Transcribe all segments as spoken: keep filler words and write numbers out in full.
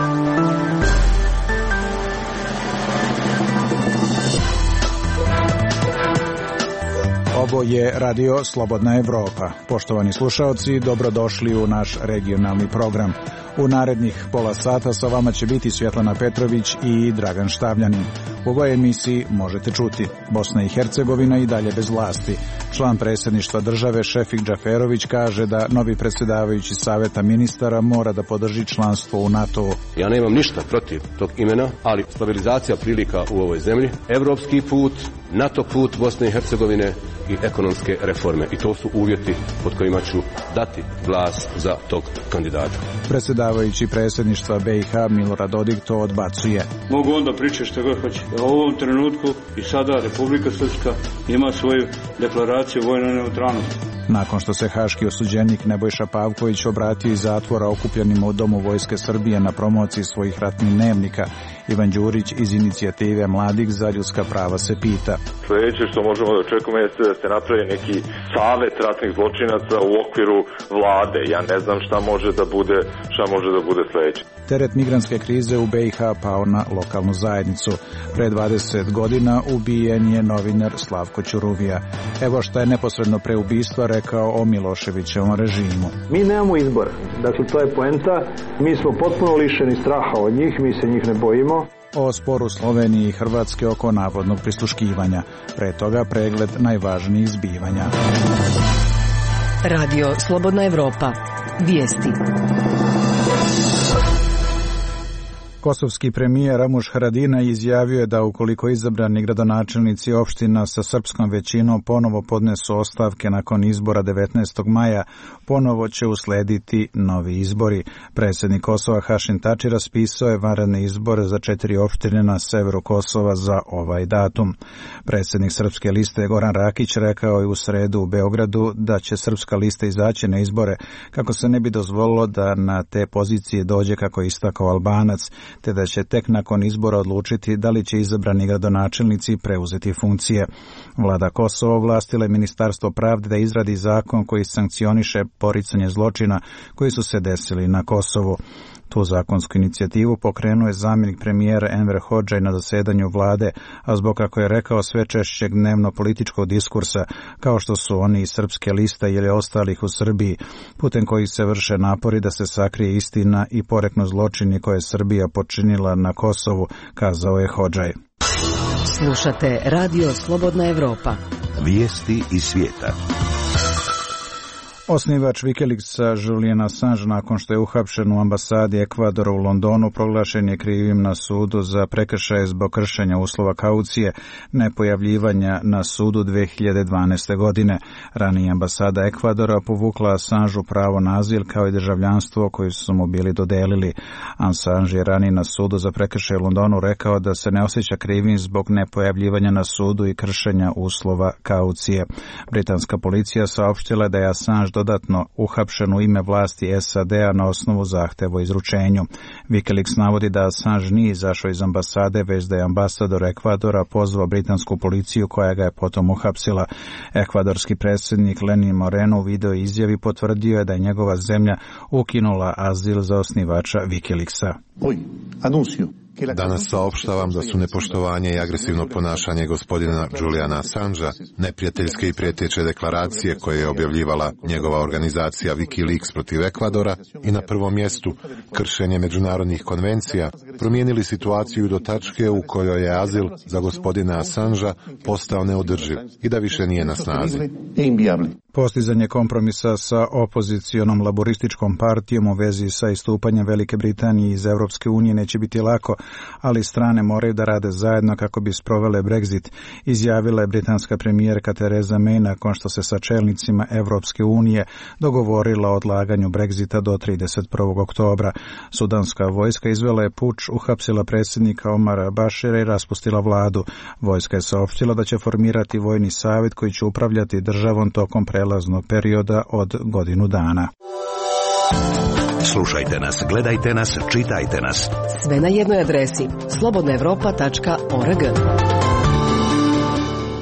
Ovo je Radio Slobodna Evropa. Poštovani slušaoci, dobrodošli u naš regionalni program. U narednih pola sata sa vama će biti Svjetlana Petrović i Dragan Štavljanin. U ovoj emisiji možete čuti: Bosna i Hercegovina i dalje bez vlasti. Član predsjedništva države Šefik Džaferović kaže da novi predsjedavajući Saveta ministara mora da podrži članstvo u NATO-u. Ja nemam ništa protiv tog imena, ali stabilizacija prilika u ovoj zemlji, evropski put, NATO put Bosne i Hercegovine i ekonomske reforme. I to su uvjeti pod kojima ću dati glas za tog kandidata. Predsjedavajući predsjedništva B i H Milorad Dodik to odbacuje. Mogu onda pričati što god hoće. U ovom trenutku i sada Republika Srpska ima svoju deklaraciju vojne neutralnosti. Nakon što se haški osuđenik Nebojša Pavković obratio iz zatvora okupljenima u Domu Vojske Srbije na promociji svojih ratnih dnevnika, Ivan Đurić iz inicijative Mladih za ljudska prava se pita: Sljedeće što možemo da očekujemo jeste da se napravi neki savet ratnih zločinaca u okviru vlade. Ja ne znam šta može da bude, šta može da bude sljedeće. Teret migrantske krize u B i H pao na lokalnu zajednicu. Pre dvadeset godina ubijen je novinar Slavko Ćuruvija. Evo šta je neposredno pre ubistva rekao o Miloševićevom režimu. Mi nemamo izbora. Dakle, to je poenta. Mi smo potpuno lišeni straha od njih, mi se njih ne bojimo. O sporu Slovenije i Hrvatske oko navodnog prisluškivanja. Pre toga pregled najvažnijih zbivanja. Radio Slobodna Evropa. Vijesti. Kosovski premijer Ramuš Haradinaj izjavio je da ukoliko izabrani gradonačelnici opština sa srpskom većinom ponovo podnesu ostavke nakon izbora devetnaestog maja, ponovo će uslediti novi izbori. Predsjednik Kosova Hašim Tači raspisao je vanredne izbore za četiri opštine na severu Kosova za ovaj datum. Predsjednik Srpske liste Goran Rakić rekao je u sredu u Beogradu da će Srpska lista izaći na izbore kako se ne bi dozvolilo da na te pozicije dođe, kako je istakao Albanac, te da će tek nakon izbora odlučiti da li će izabrani gradonačelnici preuzeti funkcije. Vlada Kosova ovlastila je Ministarstvo pravde da izradi zakon koji sankcioniše poricanje zločina koji su se desili na Kosovu. Tu zakonsku inicijativu pokrenuo je zamjenik premijera Enver Hodžaj na zasedanju vlade, a zbog, kako je rekao, sve češćeg dnevno političkog diskursa, kao što su oni iz Srpske liste ili ostalih u Srbiji, putem kojih se vrše napori da se sakrije istina i poreknu zločini koje je Srbija počinila na Kosovu, kazao je Hodžaj. Slušate Radio Slobodna Evropa. Vijesti iz svijeta. Osnivač Wikileaksa Julian Assange, nakon što je uhapšen u ambasadi Ekvadora u Londonu, proglašen je krivim na sudu za prekršaje zbog kršenja uslova kaucije nepojavljivanja na sudu dve hiljade dvanaeste. godine. Ranije ambasada Ekvadora povukla Assangeu pravo na azil kao i državljanstvo koje su mu bili dodelili. Assange je ranije na sudu za prekršaje u Londonu rekao da se ne osjeća krivim zbog nepojavljivanja na sudu i kršenja uslova kaucije. Britanska policija saopštila da je Assange dodatno uhapšen u ime vlasti S A D-a na osnovu zahteva o izručenju. Wikileaks navodi da Assange nije izašao iz ambasade, već da je ambasador Ekvadora pozvao britansku policiju koja ga je potom uhapsila. Ekvadorski predsjednik Lenin Moreno u video izjavi potvrdio je da je njegova zemlja ukinula azil za osnivača Wikileaksa. Oj, anuncio. Danas saopštavam da su nepoštovanje i agresivno ponašanje gospodina Juliana Assangea, neprijateljske i prijeteće deklaracije koje je objavljivala njegova organizacija Wikileaks protiv Ekvadora i na prvom mjestu kršenje međunarodnih konvencija promijenili situaciju do tačke u kojoj je azil za gospodina Assangea postao neodrživ i da više nije na snazi. Postizanje kompromisa sa opozicionom laborističkom partijom u vezi sa istupanjem Velike Britanije iz Evropske unije neće biti lako, ali strane moraju da rade zajedno kako bi sprovele Brexit, izjavila je britanska premijerka Theresa May nakon što se sa čelnicima Evropske unije dogovorila o odlaganju Brexita do trideset prvog oktobra. Sudanska vojska izvela je puč, uhapsila predsjednika Omara Bašira i raspustila vladu. Vojska je saopštila da će formirati vojni savjet koji će upravljati državom tokom prelaznog perioda od godinu dana. Slušajte nas, gledajte nas, čitajte nas. Sve na jednoj adresi slobodna evropa tačka org.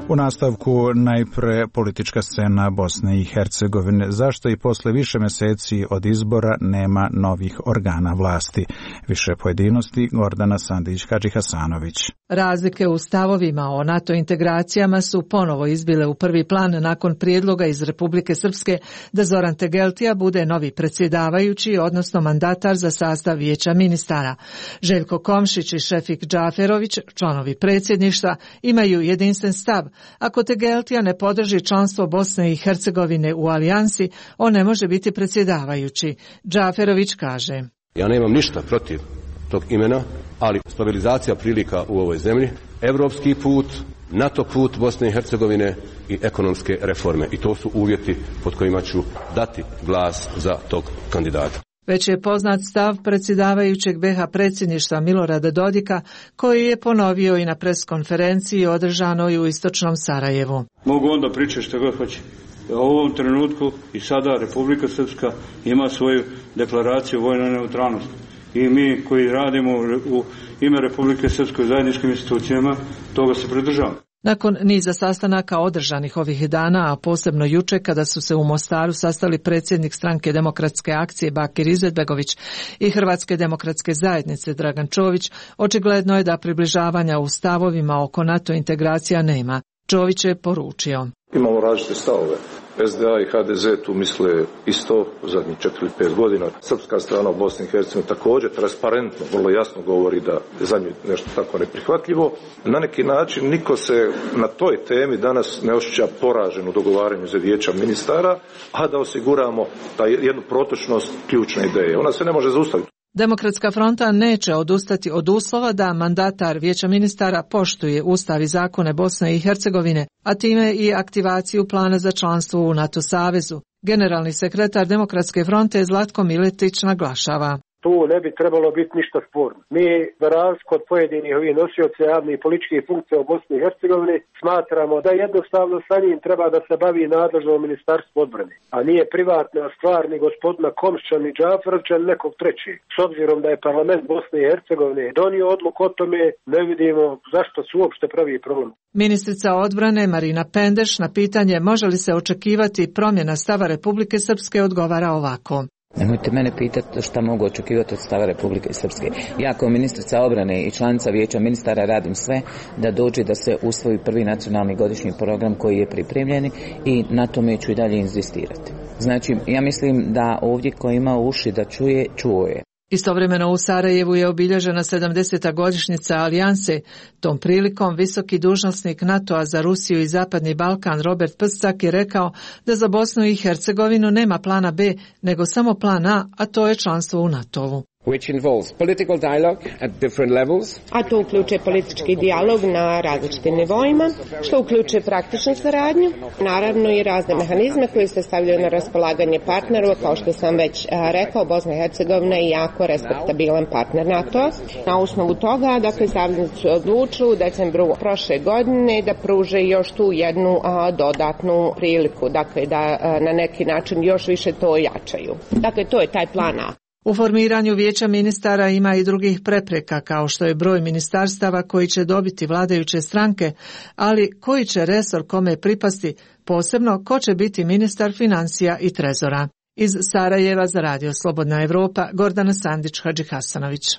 U nastavku najpre politička scena Bosne i Hercegovine. Zašto i posle više meseci od izbora nema novih organa vlasti? Više pojedinosti Gordana Sandić-Hadžihasanović. Razlike u stavovima o NATO integracijama su ponovo izbile u prvi plan nakon prijedloga iz Republike Srpske da Zoran Tegeltija bude novi predsjedavajući, odnosno mandatar za sastav vijeća ministara. Željko Komšić i Šefik Džaferović, članovi predsjedništva, imaju jedinstven stav. Ako Tegeltija ne podrži članstvo Bosne i Hercegovine u alijansi, on ne može biti predsjedavajući. Džaferović kaže: Ja nemam ništa protiv tog imena, ali stabilizacija prilika u ovoj zemlji, evropski put, NATO put Bosne i Hercegovine i ekonomske reforme. I to su uvjeti pod kojima ću dati glas za tog kandidata. Već je poznat stav predsjedavajućeg be ha predsjedništva Milorada Dodika, koji je ponovio i na preskonferenciji održanoj u istočnom Sarajevu. Mogu onda pričati što god hoće. U ovom trenutku i sada Republika Srpska ima svoju deklaraciju vojne neutralnosti. I mi koji radimo u ime Republike Srpske u zajedničkim institucijama, toga se pridržavamo. Nakon niza sastanaka održanih ovih dana, a posebno juče kada su se u Mostaru sastali predsjednik Stranke demokratske akcije Bakir Izetbegović i Hrvatske demokratske zajednice Dragan Čović, očigledno je da približavanja u stavovima oko NATO integracija nema. Čović je poručio: Imamo različite stavove. es de a i ha de ze tu misle isto u zadnjih četiri ili pet godina. Srpska strana u Bosni i Hercegovini također transparentno, vrlo jasno govori da je za nju nešto tako neprihvatljivo. Na neki način niko se na toj temi danas ne osjeća poražen u dogovaranju za vijeća ministara, a da osiguramo ta jednu protočnost ključne ideje. Ona se ne može zaustaviti. Demokratska fronta neće odustati od uslova da mandatar vijeća ministara poštuje ustav i zakone Bosne i Hercegovine, a time i aktivaciju plana za članstvo u NATO savezu. Generalni sekretar Demokratske fronte Zlatko Miletić naglašava: Tu ne bi trebalo biti ništa sporno. Mi, za razliku od pojedinih ovih nosioca javnih i političkih funkcija u Bosni i Hercegovini, smatramo da jednostavno sa njim treba da se bavi nadležno Ministarstvo odbrane, a nije privatna stvar ni gospodina Komšića, ni Džaferovića, ni nekog trećeg. S obzirom da je parlament Bosne i Hercegovine donio odluku o tome, ne vidimo zašto se uopšte pravi problem. Ministrica odbrane Marina Pendeš na pitanje može li se očekivati promjena stava Republike Srpske odgovara ovako: Nemojte mene pitati šta mogu očekivati od stava Republike Srpske. Ja kao ministrica obrane i članica vijeća ministara radim sve da dođe da se usvoji prvi nacionalni godišnji program koji je pripremljen i na tome ću i dalje inzistirati. Znači, ja mislim da ovdje ko ima uši da čuje, čuo je. Istovremeno u Sarajevu je obilježena sedamdeseta godišnjica alijanse. Tom prilikom visoki dužnosnik NATO-a za Rusiju i Zapadni Balkan Robert Pscak je rekao da za Bosnu i Hercegovinu nema plana B, nego samo plan A, a to je članstvo u NATO-u. Which involves political dialogue at different levels. A to uključuje politički dijalog na različitim nivoima, što uključuje praktičnu saradnju, naravno i razne mehanizme koji se stavljaju na raspolaganje partneru, kao što sam već rekao, Bosna i Hercegovina je jako respektabilan partner NATO. Na osnovu toga, dakle, saveznici odlučili u decembru prošle godine da pruže još tu jednu a, dodatnu priliku, dakle, da a, na neki način još više to jačaju. Dakle, to je taj plan A. U formiranju vijeća ministara ima i drugih prepreka, kao što je broj ministarstava koji će dobiti vladajuće stranke, ali koji će resor kome pripasti, posebno ko će biti ministar financija i trezora. Iz Sarajeva za Radio Slobodna Evropa, Gordana Sandić-Hadžihasanović.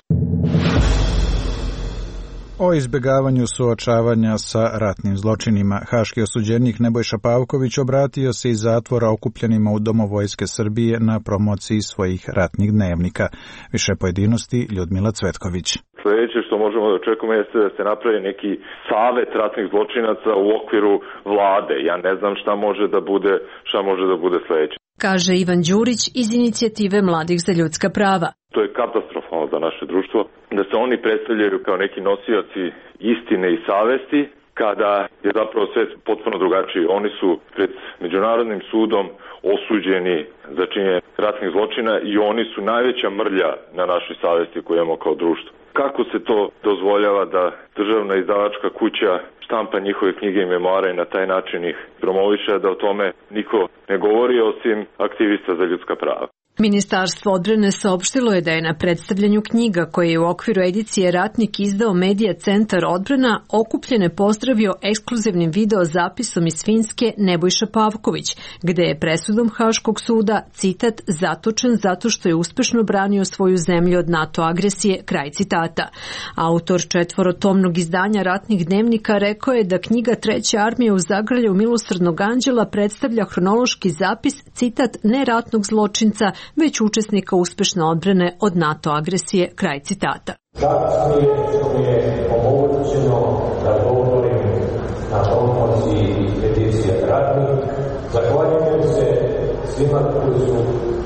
O izbjegavanju suočavanja sa ratnim zločinima, haški osuđenik Nebojša Pavković obratio se iz zatvora okupljenima u Domu Vojske Srbije na promociji svojih ratnih dnevnika. Više pojedinosti Ljudmila Cvetković. Sljedeće što možemo da očekujemo jeste da se napravi neki savet ratnih zločinaca u okviru vlade. Ja ne znam šta može da bude, šta može da bude sljedeće. Kaže Ivan Đurić iz inicijative Mladih za ljudska prava. To je katastrofalno za naše društvo, da se oni predstavljaju kao neki nosioci istine i savesti, kada je zapravo sve potpuno drugačije. Oni su pred Međunarodnim sudom osuđeni za činjenje ratnih zločina i oni su najveća mrlja na našoj savesti koju imamo kao društvo. Kako se to dozvoljava da državna izdavačka kuća štampa njihove knjige i memoare i na taj način ih promoviše, da o tome niko ne govori osim aktivista za ljudska prava? Ministarstvo odbrane saopštilo je da je na predstavljanju knjiga koje je u okviru edicije Ratnik izdao Medija centar odbrana okupljene pozdravio ekskluzivnim video zapisom iz Finske Nebojša Pavković, gde je presudom Haškog suda, citat, zatočen zato što je uspešno branio svoju zemlju od NATO agresije, kraj citata. Autor četvorotomnog izdanja Ratnih dnevnika rekao je da knjiga Treće armije u zagrljaju milosrdnog anđela predstavlja hronološki zapis, citat, ne ratnog zločinca, već učesnika uspešne odbrane od NATO agresije, kraj citata. Čast mi je što mi je omogućeno da govorim na promociji edicije Ratnik. Zahvaljujem se svima koji su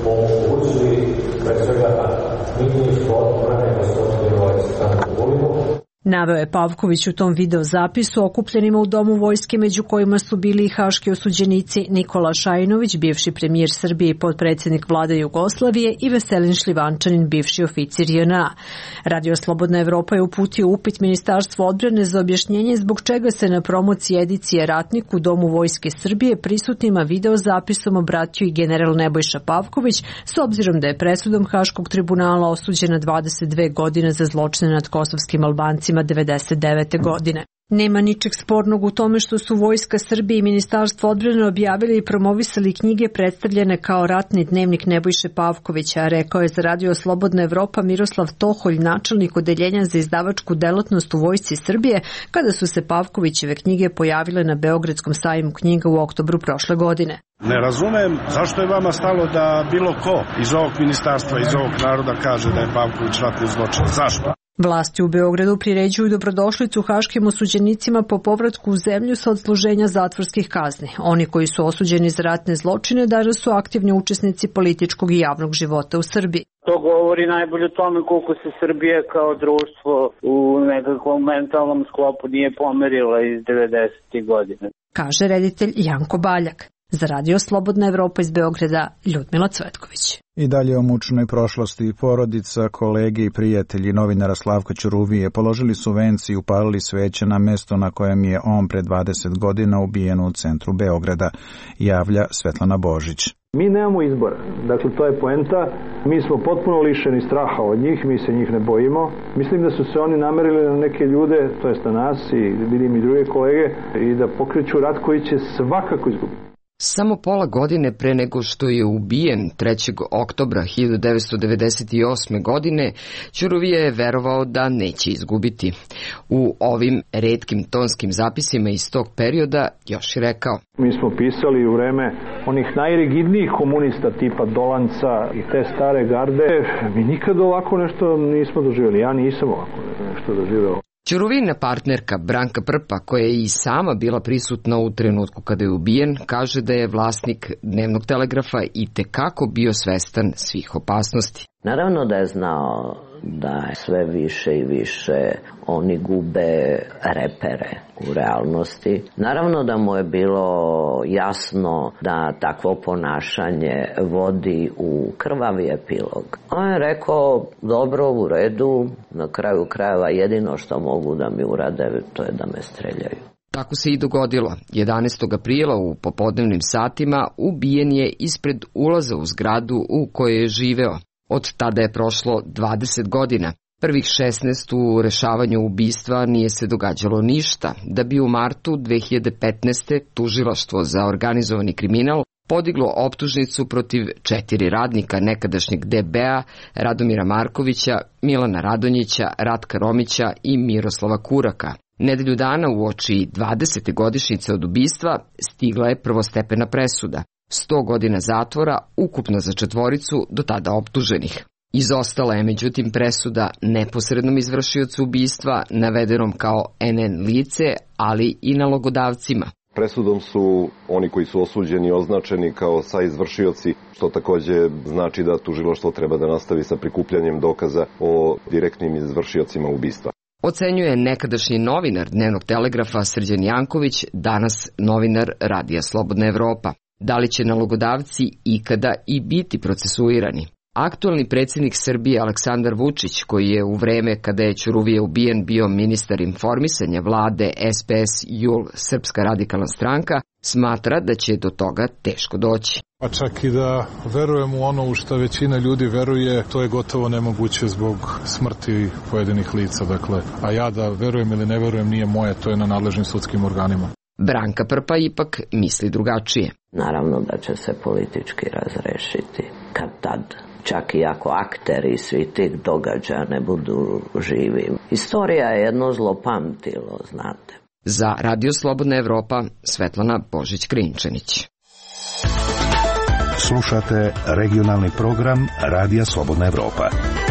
omogućili pre svega ministru odbrane gospodinu Aleksandru Vulinu. Naveo je Pavković u tom video zapisu okupljenima u Domu vojske, među kojima su bili i haški osuđenici Nikola Šajinović, bivši premijer Srbije i potpredsjednik vlade Jugoslavije, i Veselin Šljivančanin, bivši oficir J N A. Radio Slobodna Evropa je uputio upit Ministarstvu odbrane za objašnjenje zbog čega se na promociji edicije Ratnik u Domu vojske Srbije prisutnima video zapisom obratio i general Nebojša Pavković, s obzirom da je presudom Haškog tribunala osuđena dvadeset dve godine za zločine nad kosovskim Albancima devedeset devete godine. Nema ničeg spornog u tome što su Vojska Srbije i Ministarstvo odbrane objavili i promovisali knjige predstavljene kao Ratni dnevnik Nebojše Pavkovića, rekao je za Radio Slobodna Evropa Miroslav Toholj, načelnik odeljenja za izdavačku delatnost u Vojsci Srbije, kada su se Pavkovićeve knjige pojavile na Beogradskom sajmu knjiga u oktobru prošle godine. Ne razumem zašto je vama stalo da bilo ko iz ovog ministarstva, iz ovog naroda kaže da je Pavković ratni zločin. Zašto? Vlasti u Beogradu priređuju dobrodošlicu haškim osuđenicima po povratku u zemlju sa odsluženja zatvorskih kazni. Oni koji su osuđeni za ratne zločine danas su aktivni učesnici političkog i javnog života u Srbiji. To govori najbolje o tome koliko se Srbija kao društvo u nekakvom mentalnom sklopu nije pomerila iz devedesetih godina, kaže reditelj Janko Baljak. Za Radio Slobodna Evropa iz Beograda, Ljudmila Cvetković. I dalje o mučnoj prošlosti porodica, kolege i prijatelji novinara Slavka Ćuruvije položili su venci i upalili sveće na mesto na kojem je on pre dvadeset godina ubijen u centru Beograda, javlja Svetlana Božić. Mi nemamo izbora, dakle to je poenta, mi smo potpuno lišeni straha od njih, mi se njih ne bojimo. Mislim da su se oni namerili na neke ljude, to jest na nas i vidim i druge kolege, i da pokreću rat koji će svakako izgubiti. Samo pola godine pre nego što je ubijen trećeg oktobra hiljadu devetsto devedeset osme. godine, Ćuruvije je verovao da neće izgubiti. U ovim retkim tonskim zapisima iz tog perioda još je rekao: Mi smo pisali u vreme onih najrigidnijih komunista tipa Dolanca i te stare garde. Mi nikad ovako nešto nismo doživjeli. Ja nisam ovako nešto doživjela. Ćuruvina partnerka Branka Prpa, koja je i sama bila prisutna u trenutku kada je ubijen, kaže da je vlasnik Dnevnog telegrafa i tekako bio svestan svih opasnosti. Naravno da je znao da sve više i više oni gube repere u realnosti. Naravno da mu je bilo jasno da takvo ponašanje vodi u krvavi epilog. On je rekao, dobro, u redu, na kraju krajeva jedino što mogu da mi urade, to je da me streljaju. Tako se i dogodilo. jedanaestog aprila u popodnevnim satima ubijen je ispred ulaza u zgradu u kojoj je živeo. Od tada je prošlo dvadeset godina. Prvih šesnaest u rešavanju ubistva nije se događalo ništa, da bi u martu dve hiljade petnaeste. tužilaštvo za organizovani kriminal podiglo optužnicu protiv četiri radnika nekadašnjeg D B A, Radomira Markovića, Milana Radonjića, Ratka Romića i Miroslava Kuraka. Nedelju dana uoči dvadesete godišnjice od ubistva stigla je prvostepena presuda. sto godina zatvora ukupno za četvoricu do tada optuženih. Izostala je međutim presuda neposrednom izvršiocu ubistva, navedenom kao N N lice, ali i nalogodavcima. Presudom su oni koji su osuđeni označeni kao saizvršioci, što takođe znači da tužilaštvo treba da nastavi sa prikupljanjem dokaza o direktnim izvršiocima ubistva. Ocenjuje nekadašnji novinar Dnevnog telegrafa Srđan Janković, danas novinar Radija Slobodna Evropa. Da li će nalogodavci ikada i biti procesuirani? Aktualni predsjednik Srbije Aleksandar Vučić, koji je u vreme kada je Ćuruvija ubijen bio ministar informisanja vlade S P S J U L Srpska radikalna stranka, smatra da će do toga teško doći. A čak i da verujem u ono u što većina ljudi veruje, to je gotovo nemoguće zbog smrti pojedinih lica. Dakle, a ja da verujem ili ne verujem nije moje, to je na nadležnim sudskim organima. Branka Prpa ipak misli drugačije. Naravno da će se politički razrešiti kad tad. Čak i ako akteri svi tih događaja ne budu živi. Istorija je jedno zlopamtilo, znate. Za Radio Slobodna Evropa, Svetlana Božić-Krinčanić. Slušate regionalni program Radija Slobodna Evropa.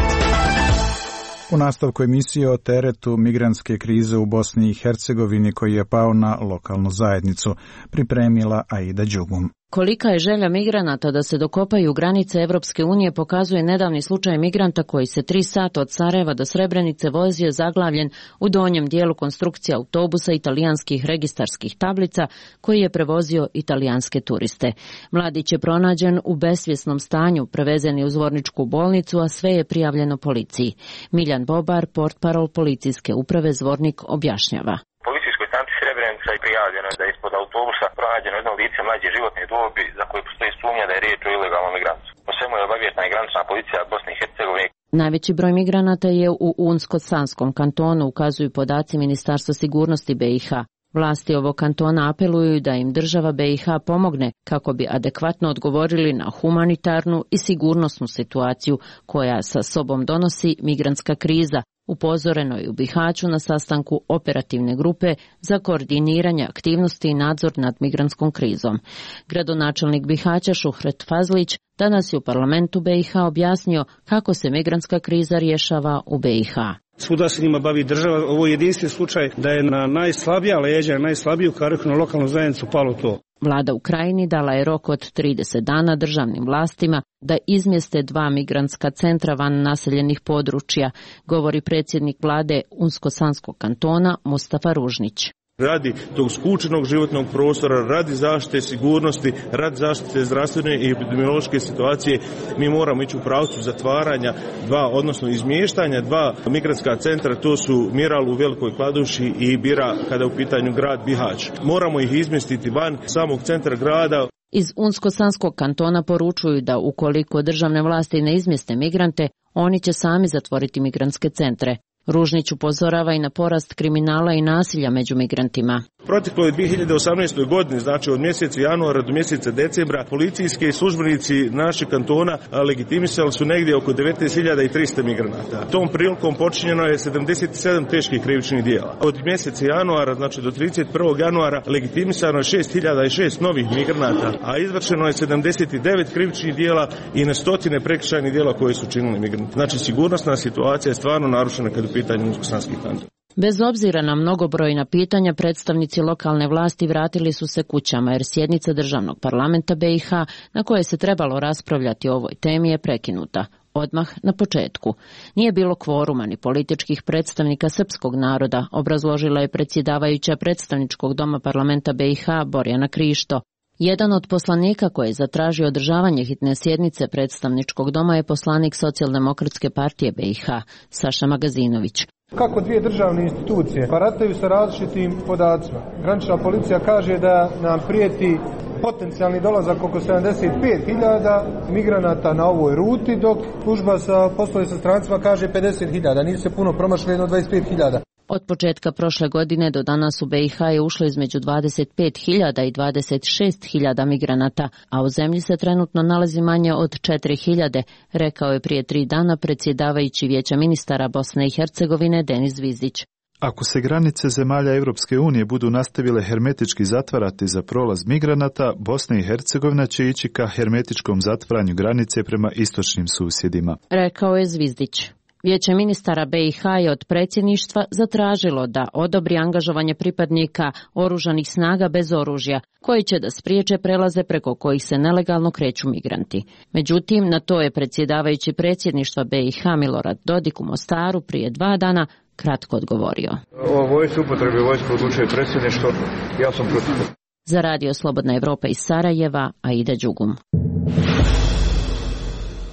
U nastavku emisije o teretu migrantske krize u Bosni i Hercegovini koji je pao na lokalnu zajednicu, pripremila Aida Đugum. Kolika je želja migranata da se dokopaju granice Evropske unije pokazuje nedavni slučaj migranta koji se tri sata od Sarajeva do Srebrenice vozio zaglavljen u donjem dijelu konstrukcije autobusa italijanskih registarskih tablica koji je prevozio italijanske turiste. Mladić je pronađen u besvjesnom stanju, prevezen je u Zvorničku bolnicu, a sve je prijavljeno policiji. Miljan Bobar, portparol policijske uprave Zvornik, objašnjava. Srebrenica i prijavljeno je da je ispod autobusa pronađeno jedno lice mlađe životne dobi za koje postoji sumnja da je riječ o ilegalnom migrantu. Po svemu je obavještena i granična policija Bosne i Hercegovine. Najveći broj migranata je u Unsko-Sanskom kantonu, ukazuju podaci Ministarstva sigurnosti B i H. Vlasti ovog kantona apeluju da im država B i H pomogne kako bi adekvatno odgovorili na humanitarnu i sigurnosnu situaciju koja sa sobom donosi migrantska kriza. Upozoreno je u Bihaću na sastanku operativne grupe za koordiniranje aktivnosti i nadzor nad migrantskom krizom. Gradonačelnik Bihaća Šuhret Fazlić danas je u parlamentu B i H objasnio kako se migrantska kriza rješava u B i H. Svuda se njima bavi država. Ovo je jedinstven slučaj da je na najslabija leđa, najslabiju kariku na lokalnu zajednicu palo to. Vlada u Krajini dala je rok od trideset dana državnim vlastima da izmjeste dva migrantska centra van naseljenih područja, govori predsjednik vlade Unsko-Sanskog kantona Mustafa Ružnić. Radi tog skučenog životnog prostora, radi zaštite sigurnosti, radi zaštite zdravstvene i epidemiološke situacije, mi moramo ići u pravcu zatvaranja dva, odnosno izmještanja dva migrantska centra, to su Miral u Velikoj Kladuši i Bira kada je u pitanju grad Bihać. Moramo ih izmjestiti van samog centra grada. Iz Unsko-Sanskog kantona poručuju da ukoliko državne vlasti ne izmjeste migrante, oni će sami zatvoriti migrantske centre. Ružnić upozorava i na porast kriminala i nasilja među migrantima. Proteklo je dvije hiljade osamnaeste. godine, znači od mjeseca januara do mjeseca decembra, policijski službenici našeg kantona legitimisali su negdje oko devetnaest hiljada trista migranata. Tom prilikom počinjeno je sedamdeset sedam teških krivičnih djela. Od mjeseca januara, znači do trideset prvog januara, legitimisano je šest hiljada šest novih migranata, a izvršeno je sedamdeset devet krivičnih djela i na stotine prekršajnih djela koje su činili migranti. Znači sigurnosna situacija je stvarno narušena kad u pitanju Unsko-Sanski kanton. Bez obzira na mnogobrojna pitanja, predstavnici lokalne vlasti vratili su se kućama jer sjednica državnog parlamenta B i H na kojoj se trebalo raspravljati o ovoj temi je prekinuta. Odmah na početku. Nije bilo kvoruma ni političkih predstavnika srpskog naroda, obrazložila je predsjedavajuća predstavničkog doma parlamenta B i H Borjana Krišto. Jedan od poslanika koji je zatražio održavanje hitne sjednice predstavničkog doma je poslanik Socijaldemokratske partije B i H Saša Magazinović. Kako dvije državne institucije barataju sa različitim podacima. Granična policija kaže da nam prijeti potencijalni dolazak oko sedamdeset pet hiljada migranata na ovoj ruti, dok služba sa poslove sa strancima kaže pedeset hiljada. Nisu se puno promašili, jedno dvadeset pet hiljada. Od početka prošle godine do danas u B i H je ušlo između dvadeset pet hiljada i dvadeset šest hiljada migranata, a u zemlji se trenutno nalazi manje od četiri hiljade, rekao je prije tri dana predsjedavajući Vijeća ministara Bosne i Hercegovine Denis Zvizdić. Ako se granice zemalja Evropske unije budu nastavile hermetički zatvarati za prolaz migranata, Bosna i Hercegovina će ići ka hermetičkom zatvaranju granice prema istočnim susjedima, rekao je Zvizdić. Vijeće ministara B i H je od predsjedništva zatražilo da odobri angažovanje pripadnika oružanih snaga bez oružja, koji će da spriječe prelaze preko kojih se nelegalno kreću migranti. Međutim, na to je predsjedavajući predsjedništva B i H Milorad Dodik u Mostaru prije dva dana kratko odgovorio. O vojsci upotrebe vojske odlučuje predsjedništvo, ja sam protiv. Za Radio Slobodna Evropa iz Sarajeva, Aida Đugum.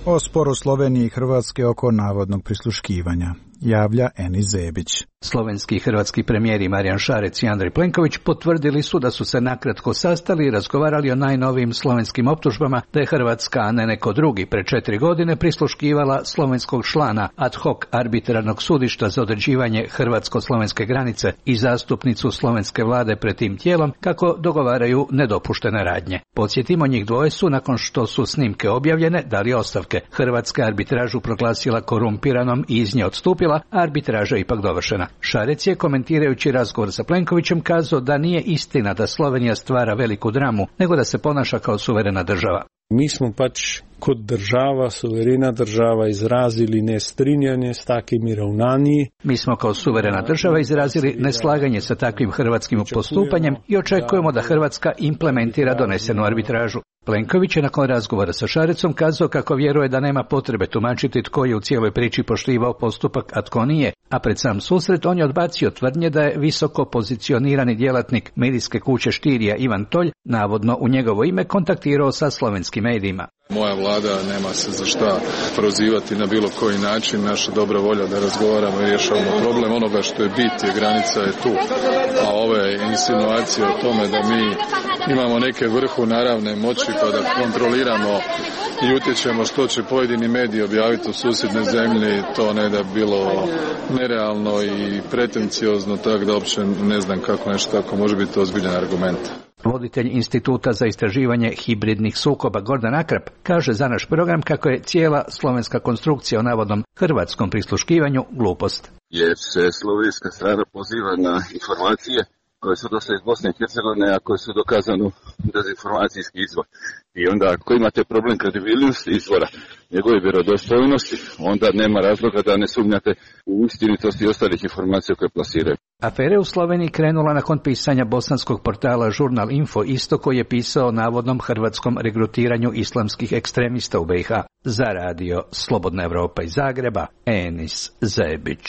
O sporu Slovenije i Hrvatske oko navodnog prisluškivanja javlja Enis Zebić. Slovenski i hrvatski premijeri Marijan Šarec i Andrej Plenković potvrdili su da su se nakratko sastali i razgovarali o najnovijim slovenskim optužbama da je Hrvatska, a ne neko drugi, pre četiri godine prisluškivala slovenskog člana ad hoc arbitrarnog sudišta za određivanje hrvatsko-slovenske granice i zastupnicu slovenske vlade pred tim tijelom kako dogovaraju nedopuštene radnje. Podsjetimo, njih dvoje su, nakon što su snimke objavljene, dali ostavke. Hrvatska arbitražu proglasila korumpiranom i iz nje odstupila, a arbitraža ipak dovršena. Šarec je, komentirajući razgovor sa Plenkovićem, kazao da nije istina da Slovenija stvara veliku dramu, nego da se ponaša kao suverena država. Mi smo pač kot država, suverena država, izrazili nestrinjanje s takimi ravnanji. Mi smo kao suverena država izrazili neslaganje sa takvim hrvatskim postupanjem i očekujemo da Hrvatska implementira donesenu arbitražu. Plenković je nakon razgovora sa Šarecom kazao kako vjeruje da nema potrebe tumačiti tko je u cijeloj priči poštivao postupak, a tko nije, a pred sam susret on je odbacio tvrdnje da je visoko pozicionirani djelatnik medijske kuće Štirija Ivan Tolj, navodno u njegovo ime, kontaktirao sa slovenskim medijima. Moja vlada nema se za šta prozivati na bilo koji način, naša dobra volja da razgovaramo i rješavamo problem. Onoga što je bit je granica je tu, a ove insinuacije o tome da mi imamo neke vrhu naravne moći pa da kontroliramo i utječemo što će pojedini mediji objaviti u susjednoj zemlji, to ne da bilo nerealno i pretenciozno, tako da uopće ne znam kako nešto tako može biti ozbiljan argument. Voditelj Instituta za istraživanje hibridnih sukoba Gordan Akrap kaže za naš program kako je cijela slovenska konstrukcija o navodnom hrvatskom prisluškivanju glupost. Jer se slovenska strana poziva na informacije koje su došle iz Bosne i Hercegovine, a koje su dokazano dezinformacijski izvor. I onda ako imate problem kredibilnosti izvora, njegove vjerodostojnosti, onda nema razloga da ne sumnjate u istinitost i ostalih informacija koje plasiraju. Afere u Sloveniji krenula nakon pisanja bosanskog portala Žurnal Info isto, koji je pisao o navodnom hrvatskom regrutiranju islamskih ekstremista u B i H. Za radio Slobodna Evropa iz Zagreba, Enis Zebić.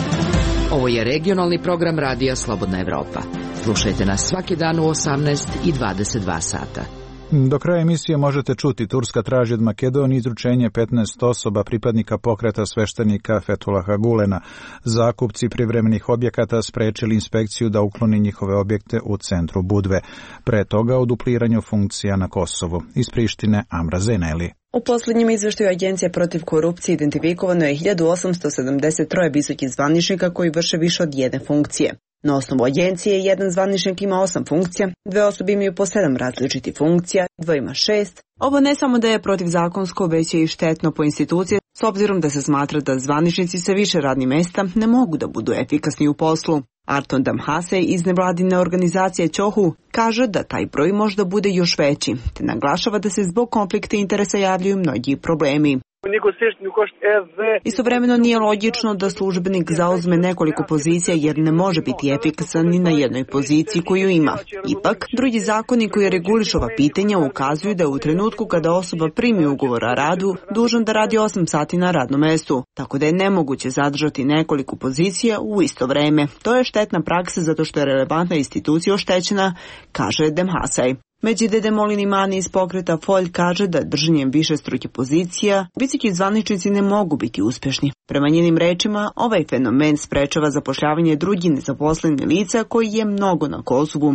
Ovo je regionalni program radija Slobodna Evropa. Slušajte nas svaki dan u osamnaest i dvadeset dva sata. Do kraja emisije možete čuti: Turska traži od Makedonije izručenje petnaest osoba pripadnika pokreta sveštenika Fethulaha Gulena. Zakupci privremenih objekata sprečili inspekciju da ukloni njihove objekte u centru Budve. Pre toga o dupliranju funkcija na Kosovu. Iz Prištine Amra Zeneli. U posljednjem izveštaju Agencije protiv korupcije identifikovano je hiljadu osamsto sedamdeset tri visokih zvaničnika koji vrše više od jedne funkcije. Na osnovu agencije jedan zvaničnik ima osam funkcija, dve osobe imaju po sedam različitih funkcija, dvoje ima šest. Ovo ne samo da je protivzakonsko, već je i štetno po institucije, s obzirom da se smatra da zvaničnici sa više radnih mjesta ne mogu da budu efikasni u poslu. Arton Damhasej iz nevladine organizacije Ćohu kaže da taj broj možda bude još veći, te naglašava da se zbog konflikta interesa javljaju mnogi problemi. Istovremeno nije logično da službenik zauzme nekoliko pozicija jer ne može biti efikasan ni na jednoj poziciji koju ima. Ipak, drugi zakoni koji regulišu ova pitanja ukazuju da u trenutku kada osoba primi ugovor o radu, dužan da radi osam sati na radnom mestu, tako da je nemoguće zadržati nekoliko pozicija u isto vreme. To je štetna praksa zato što je relevantna institucija oštećena, kaže Demhasej. Međide Demolini Mani iz pokreta Folj kaže da držanjem više struke pozicija visoki zvaničnici ne mogu biti uspješni. Prema njenim rečima, ovaj fenomen sprečava zapošljavanje drugih nezaposlenih lica koji je mnogo na Kosovu.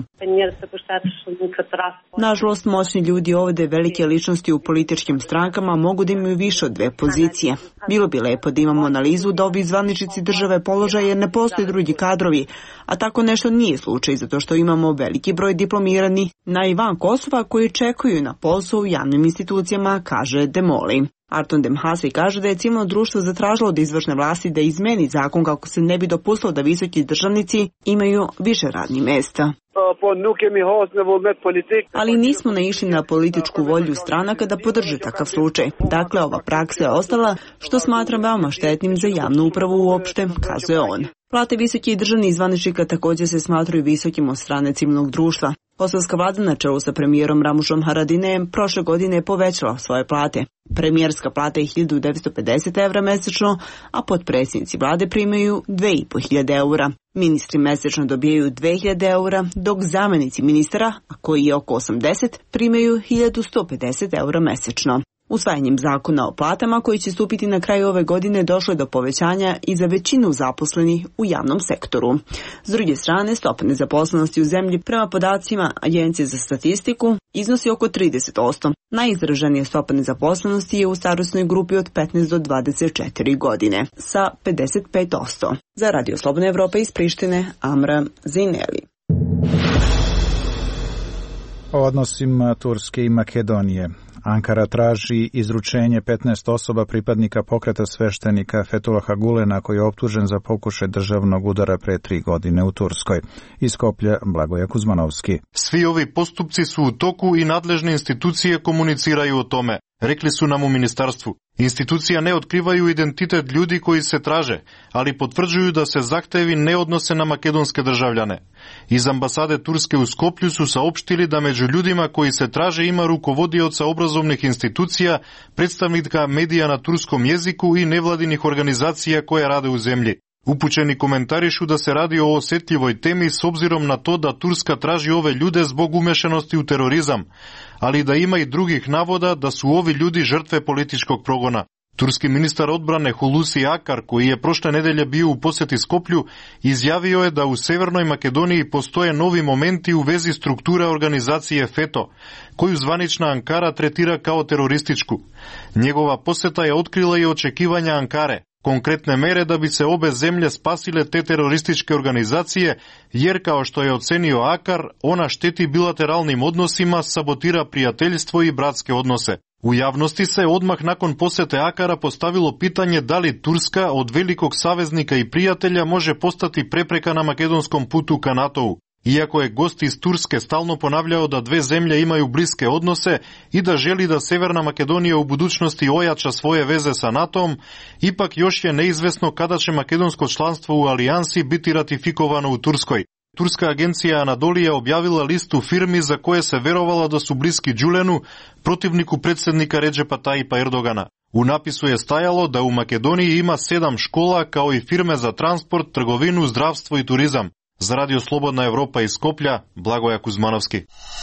Nažalost, moćni ljudi ovdje, velike ličnosti u političkim strankama, mogu da imaju više od dve pozicije. Bilo bi lepo da imamo analizu da ovi zvaničnici države položaje jer ne postoje drugi kadrovi, a tako nešto nije slučaj zato što imamo veliki broj diplomirani na i van Kosova koji čekuju na posao u javnim institucijama, kaže Demoli. Arton Demhasej kaže da je civilno društvo zatražilo od izvršne vlasti da izmeni zakon kako se ne bi dopustilo da visoki državnici imaju više radnih mjesta. Ali nismo naišli na političku volju stranaka da podrže takav slučaj. Dakle, ova praksa je ostala, što smatram veoma štetnim za javnu upravu uopšte, kazuje on. Plate visokih državnih zvaničnika također se smatruju visokim od strane civilnog društva. Kosovska vlada na čelu sa premijerom Ramušom Haradinejem prošle godine je povećala svoje plate. Premijerska plata je hiljadu devetsto pedeset evra mesečno, a potpredsjednici vlade primaju dve i po hiljade eura. Ministri mesečno dobijaju dve hiljade eura, dok zamjenici ministara, a koji je oko osamdeset, primaju hiljadu sto pedeset eura mesečno. Usvajanjem zakona o platama koji će stupiti na kraju ove godine došlo je do povećanja i za većinu zaposlenih u javnom sektoru. S druge strane, stopa nezaposlenosti u zemlji prema podacima Agencije za statistiku iznosi oko trideset posto. Najizraženija stopa nezaposlenosti je u starosnoj grupi od petnaest do dvadeset četiri godine sa pedeset pet posto. Za Radio Slobodna Evropa iz Prištine, Amra Zineli. O odnosima Turske i Makedonije. Ankara traži izručenje petnaest osoba pripadnika pokreta sveštenika Fetulaha Gulena koji je optužen za pokušaj državnog udara pre tri godine u Turskoj. Iz Skoplja Blagoje Kuzmanovski. Svi ovi postupci su u toku i nadležne institucije komuniciraju o tome, rekli su nam u ministarstvu. Institucija ne otkrivaju identitet ljudi koji se traže, ali potvrđuju da se zahtevi ne odnose na makedonske državljane. Iz ambasade Turske u Skoplju su saopštili da među ljudima koji se traže ima rukovodioca obrazovnih institucija, predstavnika medija na turskom jeziku i nevladinih organizacija koje rade u zemlji. Upućeni komentarišu da se radi o osjetljivoj temi s obzirom na to da Turska traži ove ljude zbog umešanosti u terorizam, ali da ima i drugih navoda da su ovi ljudi žrtve političkog progona. Turski ministar odbrane Hulusi Akar, koji je prošle nedelje bio u posjeti Skoplju, izjavio je da u Severnoj Makedoniji postoje novi momenti u vezi strukture organizacije FETO, koju zvanična Ankara tretira kao terorističku. Njegova posjeta je otkrila i očekivanja Ankare, konkretne mere da bi se obe zemlje spasile te terorističke organizacije, jer kao što je ocenio Akar, ona šteti bilateralnim odnosima, sabotira prijateljstvo i bratske odnose. U javnosti se odmah nakon posjete Akara postavilo pitanje da li Turska od velikog saveznika i prijatelja može postati prepreka na makedonskom putu ka NATO-u. Iako je gost iz Turske stalno ponavljao da dve zemlje imaju bliske odnose i da želi da Severna Makedonija u budućnosti ojača svoje veze sa NATO-om, ipak još je neizvesno kada će makedonsko članstvo u alijansi biti ratifikovano u Turskoj. Turska agencija Anadolija objavila listu firmi za koje se verovala da su bliski Đulenu, protivniku predsjednika Redžepa Tajipa Erdogana. U napisu je stajalo da u Makedoniji ima sedam škola kao i firme za transport, trgovinu, zdravstvo i turizam. Za Radio Slobodna Evropa iz Skoplja, Blagoje Kuzmanovski.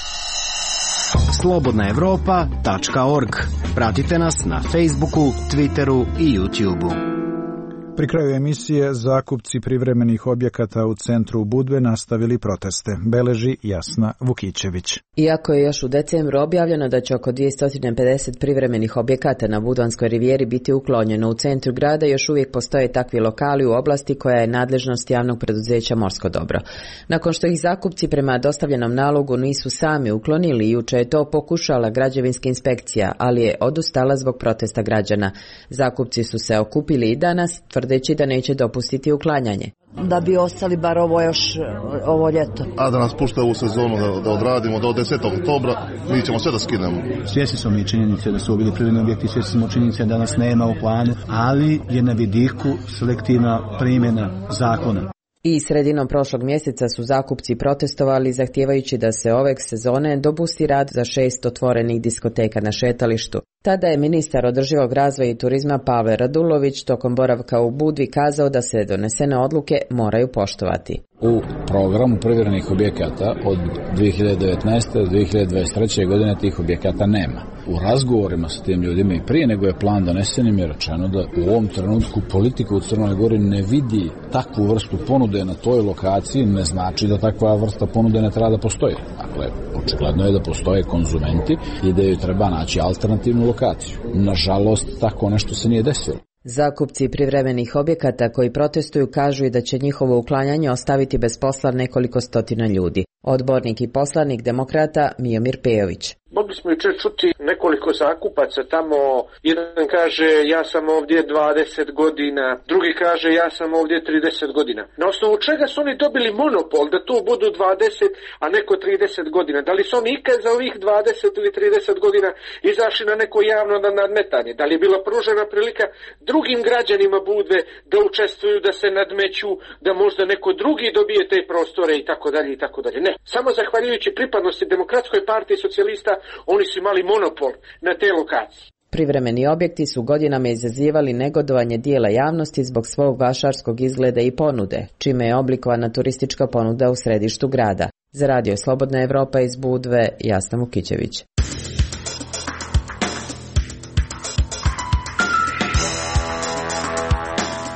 slobodna evropa tačka org. Pratite nas na Facebooku, Twitteru i YouTubeu. Pri kraju emisije zakupci privremenih objekata u centru Budve nastavili proteste, beleži Jasna Vukićević. Iako je još u decembru objavljeno da će oko dvjesto pedeset privremenih objekata na Budvanskoj rivijeri biti uklonjeno u centru grada, još uvijek postoje takvi lokali u oblasti koja je nadležnost javnog preduzeća Morsko dobro. Nakon što ih zakupci prema dostavljenom nalogu nisu sami uklonili, juče je to pokušala građevinska inspekcija, ali je odustala zbog protesta građana. Zakupci su se okupili i danas, tvrdeći da neće dopustiti uklanjanje. Da bi ostali bar ovo još ovo ljeto. A da nas pušta ovu sezonu da, da odradimo do desetog oktobra, mi ćemo sve da skinemo. Svjesni smo mi činjenice da su bili privremeni objekti, svjesni smo činjenice da nas nema u planu, ali je na vidiku selektivna primjena zakona. I sredinom prošlog mjeseca su zakupci protestovali zahtijevajući da se ove sezone dopusti rad za šest otvorenih diskoteka na šetalištu. Tada je ministar održivog razvoja i turizma Pavle Radulović tokom boravka u Budvi kazao da se donesene odluke moraju poštovati. U programu privremenih objekata od dvije hiljade devetnaeste do dvije hiljade dvadeset treće godine tih objekata nema. U razgovorima sa tim ljudima i prije nego je plan donesen im je rečeno da u ovom trenutku politika u Crnoj Gori ne vidi takvu vrstu ponude na toj lokaciji, ne znači da takva vrsta ponude ne treba da postoji. Dakle, očigledno je da postoje konzumenti i da joj treba naći alternativnu lokaciju. Nažalost, tako nešto se nije desilo. Zakupci privremenih objekata koji protestuju kažu i da će njihovo uklanjanje ostaviti bez posla nekoliko stotina ljudi. Odbornik i poslanik demokrata Mijomir Pejović. Mogli smo jučer čuti nekoliko zakupaca tamo, jedan kaže ja sam ovdje dvadeset godina, drugi kaže ja sam ovdje trideset godina. Na osnovu čega su oni dobili monopol da to budu dvadeset, a neko trideset godina? Da li su oni ikad za ovih dvadeset ili trideset godina izašli na neko javno nadmetanje? Da li je bila pružena prilika drugim građanima Budve da učestvuju, da se nadmeću, da možda neko drugi dobije te prostore i tako dalje i tako dalje? Ne, samo zahvaljujući pripadnosti Demokratskoj partiji socijalista oni su imali monopol na te lokacije. Privremeni objekti su godinama izazivali negodovanje dijela javnosti zbog svog vašarskog izgleda i ponude, čime je oblikovana turistička ponuda u središtu grada. Za Radio Slobodna Evropa iz Budve, Jasna Vukićević.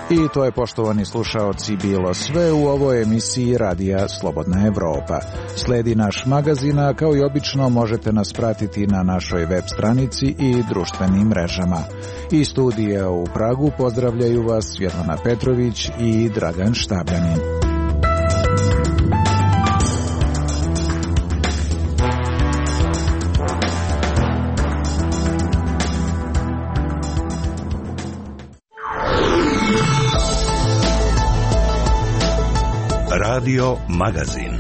I to je, poštovani slušaoci, bilo sve u ovoj emisiji Radija Slobodna Evropa. Sledi naš magazin, a kao i obično možete nas pratiti na našoj web stranici i društvenim mrežama. Iz studija u Pragu pozdravljaju vas Svjetlana Petrović i Dragan Štabljanin. Radio Magazin.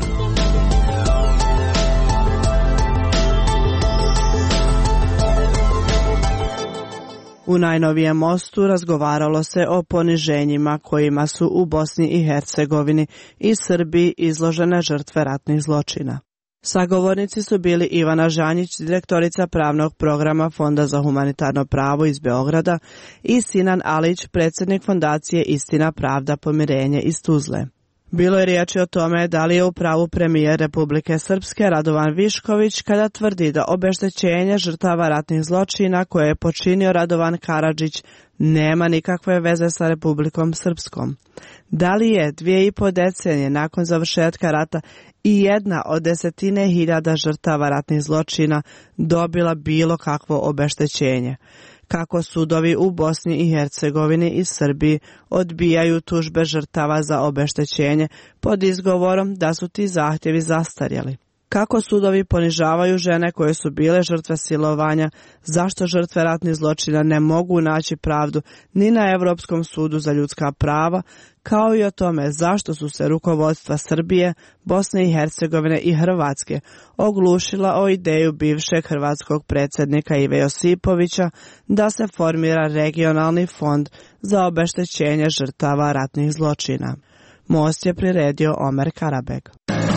U najnovijem mostu razgovaralo se o poniženjima kojima su u Bosni i Hercegovini i Srbiji izložene žrtve ratnih zločina. Sagovornici su bili Ivana Žanjić, direktorica pravnog programa Fonda za humanitarno pravo iz Beograda, i Sinan Alić, predsjednik fondacije Istina, pravda, pomirenje iz Tuzle. Bilo je riječi o tome da li je u pravu premijer Republike Srpske Radovan Višković kada tvrdi da obeštećenje žrtava ratnih zločina koje je počinio Radovan Karadžić nema nikakve veze sa Republikom Srpskom. Da li je dvije i po decenije nakon završetka rata i jedna od desetine hiljada žrtava ratnih zločina dobila bilo kakvo obeštećenje? Kako sudovi u Bosni i Hercegovini i Srbiji odbijaju tužbe žrtava za obeštećenje pod izgovorom da su ti zahtjevi zastarjeli? Kako sudovi ponižavaju žene koje su bile žrtve silovanja? Zašto žrtve ratnih zločina ne mogu naći pravdu ni na Europskom sudu za ljudska prava? Kao i o tome zašto su se rukovodstva Srbije, Bosne i Hercegovine i Hrvatske oglušila o ideju bivšeg hrvatskog predsjednika Ive Josipovića da se formira regionalni fond za obeštećenje žrtava ratnih zločina. Most je priredio Omer Karabeg.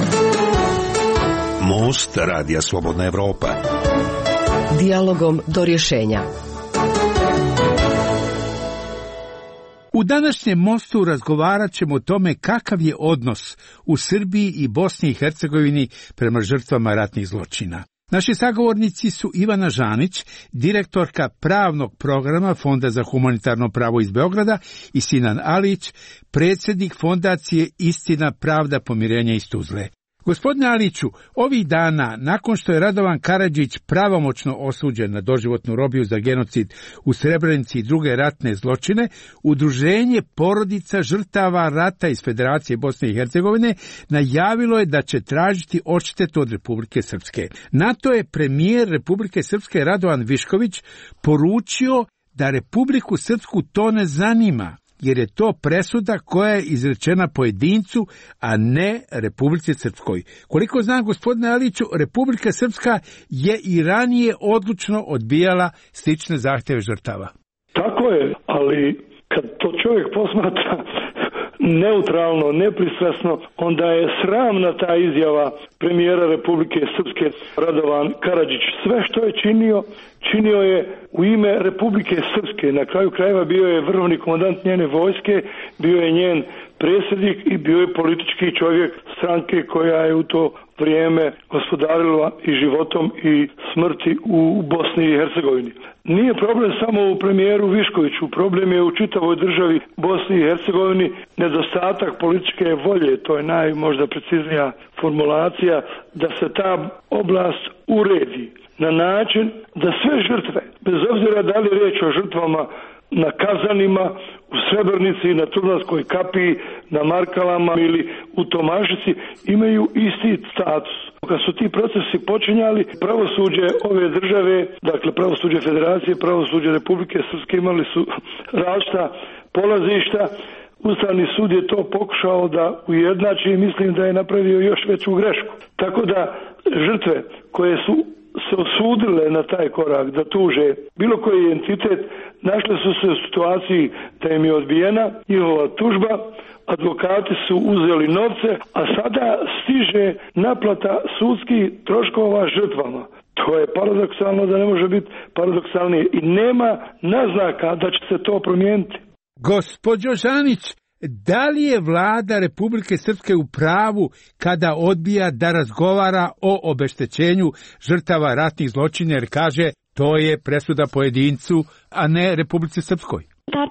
Most Radija Slobodna Evropa. Dijalogom do rješenja. U današnjem mostu razgovarat ćemo o tome kakav je odnos u Srbiji i Bosni i Hercegovini prema žrtvama ratnih zločina. Naši sagovornici su Ivana Žanić, direktorka pravnog programa Fonda za humanitarno pravo iz Beograda, i Sinan Alić, predsjednik fondacije Istina, pravda, pomirenje iz Tuzle. Gospodine Aliću, ovih dana, nakon što je Radovan Karadžić pravomoćno osuđen na doživotnu robiju za genocid u Srebrenici i druge ratne zločine, Udruženje porodica žrtava rata iz Federacije Bosne i Hercegovine najavilo je da će tražiti odštetu od Republike Srpske. Na to je premijer Republike Srpske Radovan Višković poručio da Republiku Srpsku to ne zanima, jer je to presuda koja je izrečena pojedincu, a ne Republici Srpskoj. Koliko znam, gospodine Aliću, Republika Srpska je i ranije odlučno odbijala slične zahtjeve žrtava. Tako je, ali kad to čovjek posmatra neutralno, nepristrasno, onda je sramna ta izjava premijera Republike Srpske Radovan Karadžić. Sve što je činio, činio je u ime Republike Srpske. Na kraju krajeva bio je vrhovni komandant njene vojske, bio je njen predsjednik i bio je politički čovjek stranke koja je u to vrijeme gospodarila i životom i smrti u Bosni i Hercegovini. Nije problem samo u premijeru Viškoviću, problem je u čitavoj državi Bosni i Hercegovini nedostatak političke volje, to je naj možda preciznija formulacija, da se ta oblast uredi na način da sve žrtve, bez obzira da li je riječ o žrtvama na Kazanima, u Srebrnici, na Tuzlanskoj kapiji, na Markalama ili u Tomašici, imaju isti status. Kad su ti procesi počinjali, pravosuđe ove države, dakle pravosuđe Federacije, pravosuđe Republike Srpske imali su različita polazišta. Ustavni sud je to pokušao da ujednači i mislim da je napravio još veću grešku. Tako da žrtve koje su se osudile na taj korak da tuže bilo koji entitet, našle su se u situaciji da im je odbijena njihova tužba, advokati su uzeli novce, a sada stiže naplata sudskih troškova žrtvama. To je paradoksalno da ne može biti paradoksalnije i nema naznaka da će se to promijeniti. Gospođo Žanić, da li je vlada Republike Srpske u pravu kada odbija da razgovara o obeštećenju žrtava ratnih zločina, jer kaže to je presuda pojedincu, a ne Republici Srpskoj? Tačno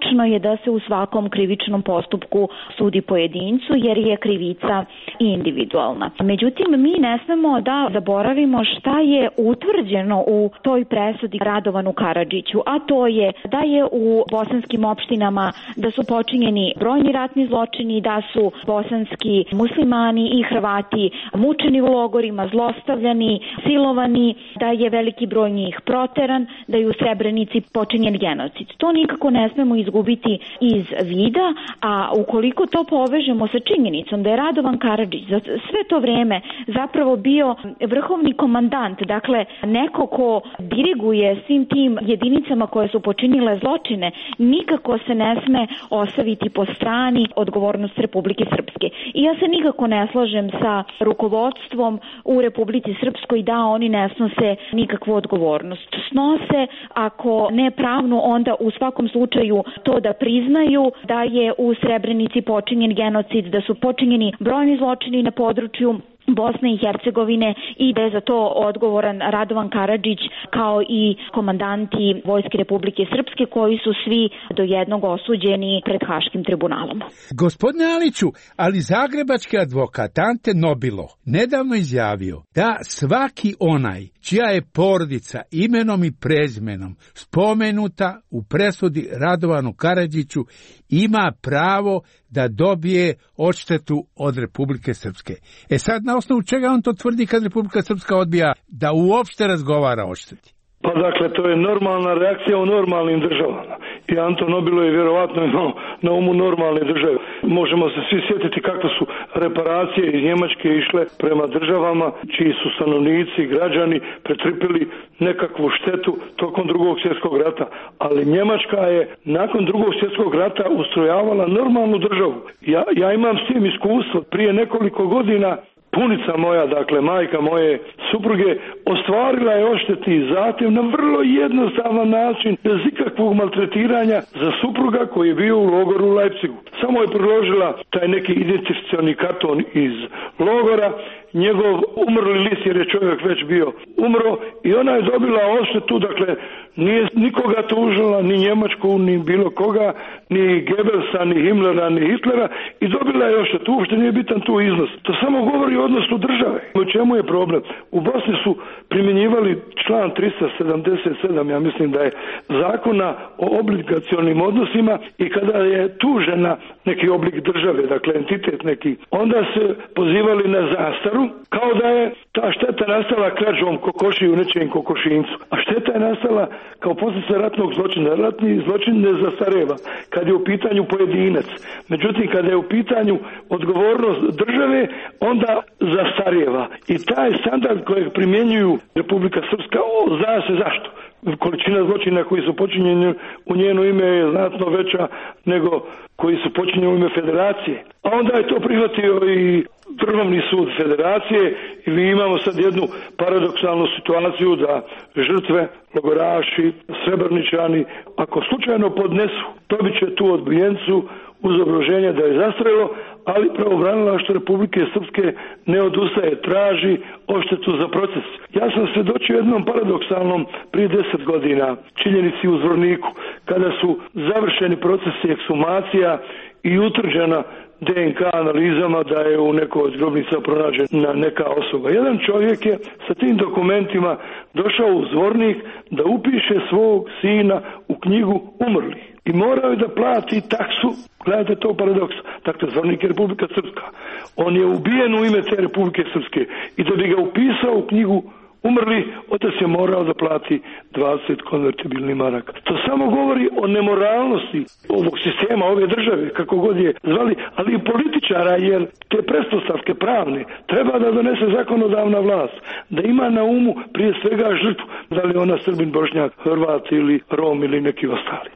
logično je da se u svakom krivičnom postupku sudi pojedincu jer je krivica individualna. Međutim, mi ne smemo da zaboravimo šta je utvrđeno u toj presudi Radovanu Karadžiću, a to je da je u bosanskim opštinama da su počinjeni brojni ratni zločini, da su bosanski muslimani i Hrvati mučeni u logorima, zlostavljani, silovani, da je veliki broj njih proteran, da je u Srebrenici počinjen genocid. To nikako ne smemo izgubiti iz vida, a ukoliko to povežemo sa činjenicom da je Radovan Karadžić za sve to vreme zapravo bio vrhovni komandant, dakle neko ko diriguje svim tim jedinicama koje su počinile zločine, nikako se ne sme ostaviti po strani odgovornost Republike Srpske. I ja se nikako ne slažem sa rukovodstvom u Republici Srpskoj da oni ne snose nikakvu odgovornost. Snose, ako ne pravnu, onda u svakom slučaju to da priznaju da je u Srebrenici počinjen genocid, da su počinjeni brojni zločini na području Bosne i Hercegovine i da je za to odgovoran Radovan Karadžić kao i komandanti Vojske Republike Srpske koji su svi do jednog osuđeni pred Haškim tribunalom. Gospodine Aliću, ali zagrebački advokat Ante Nobilo nedavno izjavio da svaki onaj čija je porodica imenom i prezimenom spomenuta u presudi Radovanu Karadžiću ima pravo da dobije odštetu od Republike Srpske. E sad, na osnovu čega on to tvrdi kad Republika Srpska odbija da uopšte razgovara o odšteti? Pa dakle, to je normalna reakcija u normalnim državama. I Anto Nobilo je vjerovatno imao na umu normalne države. Možemo se svi sjetiti kakve su reparacije iz Njemačke išle prema državama čiji su stanovnici, građani pretrpili nekakvu štetu tokom drugog svjetskog rata. Ali Njemačka je nakon drugog svjetskog rata ustrojavala normalnu državu. Ja, ja imam s tim iskustvo. Prije nekoliko godina punica moja, dakle majka moje supruge, ostvarila je odštetni zahtjev na vrlo jednostavan način, bez ikakvog maltretiranja za supruga koji je bio u logoru u Leipzigu. Samo je priložila taj neki identifikacioni karton iz logora, njegov umrli list jer je čovjek već bio umro i ona je dobila odštetu, dakle nije nikoga tužila, ni Njemačku, ni bilo koga, ni Goebbelsa, ni Himmlera, ni Hitlera i dobila je odštetu, uopšte nije bitan tu iznos. To samo govori o odnosu države. U čemu je problem? U Bosni su primjenjivali član tristo sedamdeset sedam, ja mislim da je, zakona o obligacionim odnosima i kada je tužena neki oblik države, dakle entitet neki, onda se pozivali na zastaru kao da je ta šteta nastala krađom kokoši u nečijem kokošincu. A šteta je nastala kao posljedica ratnog zločina. Ratni zločin ne zastareva kad je u pitanju pojedinac. Međutim, kada je u pitanju odgovornost države, onda zastareva. I taj standard kojeg primjenjuju Republika Srpska, zna se zašto. Količina zločina koji su počinjeni u njeno ime je znatno veća nego koji su počinjeni u ime federacije. A onda je to prihvatio i Vrhovni sud federacije i mi imamo sad jednu paradoksalnu situaciju da žrtve, logoraši, srebrničani, ako slučajno podnesu, dobit će tu odbijencu uz obrazloženje da je zastrelo, ali pravobranilaštvo Republike Srpske ne odustaje, traži odštetu za proces. Ja sam svjedočio jednom paradoksalnom prije deset godina činjenici u Zvorniku, kada su završeni procesi ekshumacija i utvrđena D N K analizama da je u nekoj od grobnica pronađena neka osoba. Jedan čovjek je sa tim dokumentima došao u Zvornik da upiše svog sina u knjigu umrlih. I morao je da plati taksu, gledajte to paradoks, dakle Zvornik je Republika Srpska. On je ubijen u ime te Republike Srpske i da bi ga upisao u knjigu umrli, otac je morao da plati dvadeset konvertibilnih maraka. To samo govori o nemoralnosti ovog sistema, ove države, kako god je zvali, ali i političara, jer te pretpostavke pravne treba da donese zakonodavna vlast, da ima na umu prije svega žrtvu, da li ona Srbin, Bošnjak, Hrvat ili Rom ili neki ostali.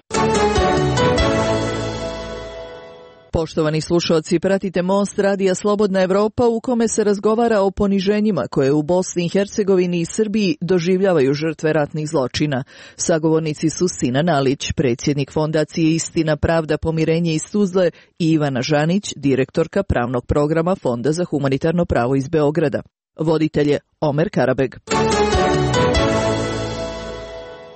Poštovani slušalci, pratite Most Radija Slobodna Evropa u kome se razgovara o poniženjima koje u Bosni i Hercegovini i Srbiji doživljavaju žrtve ratnih zločina. Sagovornici su Sinan Alić, predsjednik Fondacije Istina, Pravda, Pomirenje iz Tuzle, i Ivana Žanić, direktorka pravnog programa Fonda za humanitarno pravo iz Beograda. Voditelj je Omer Karabeg.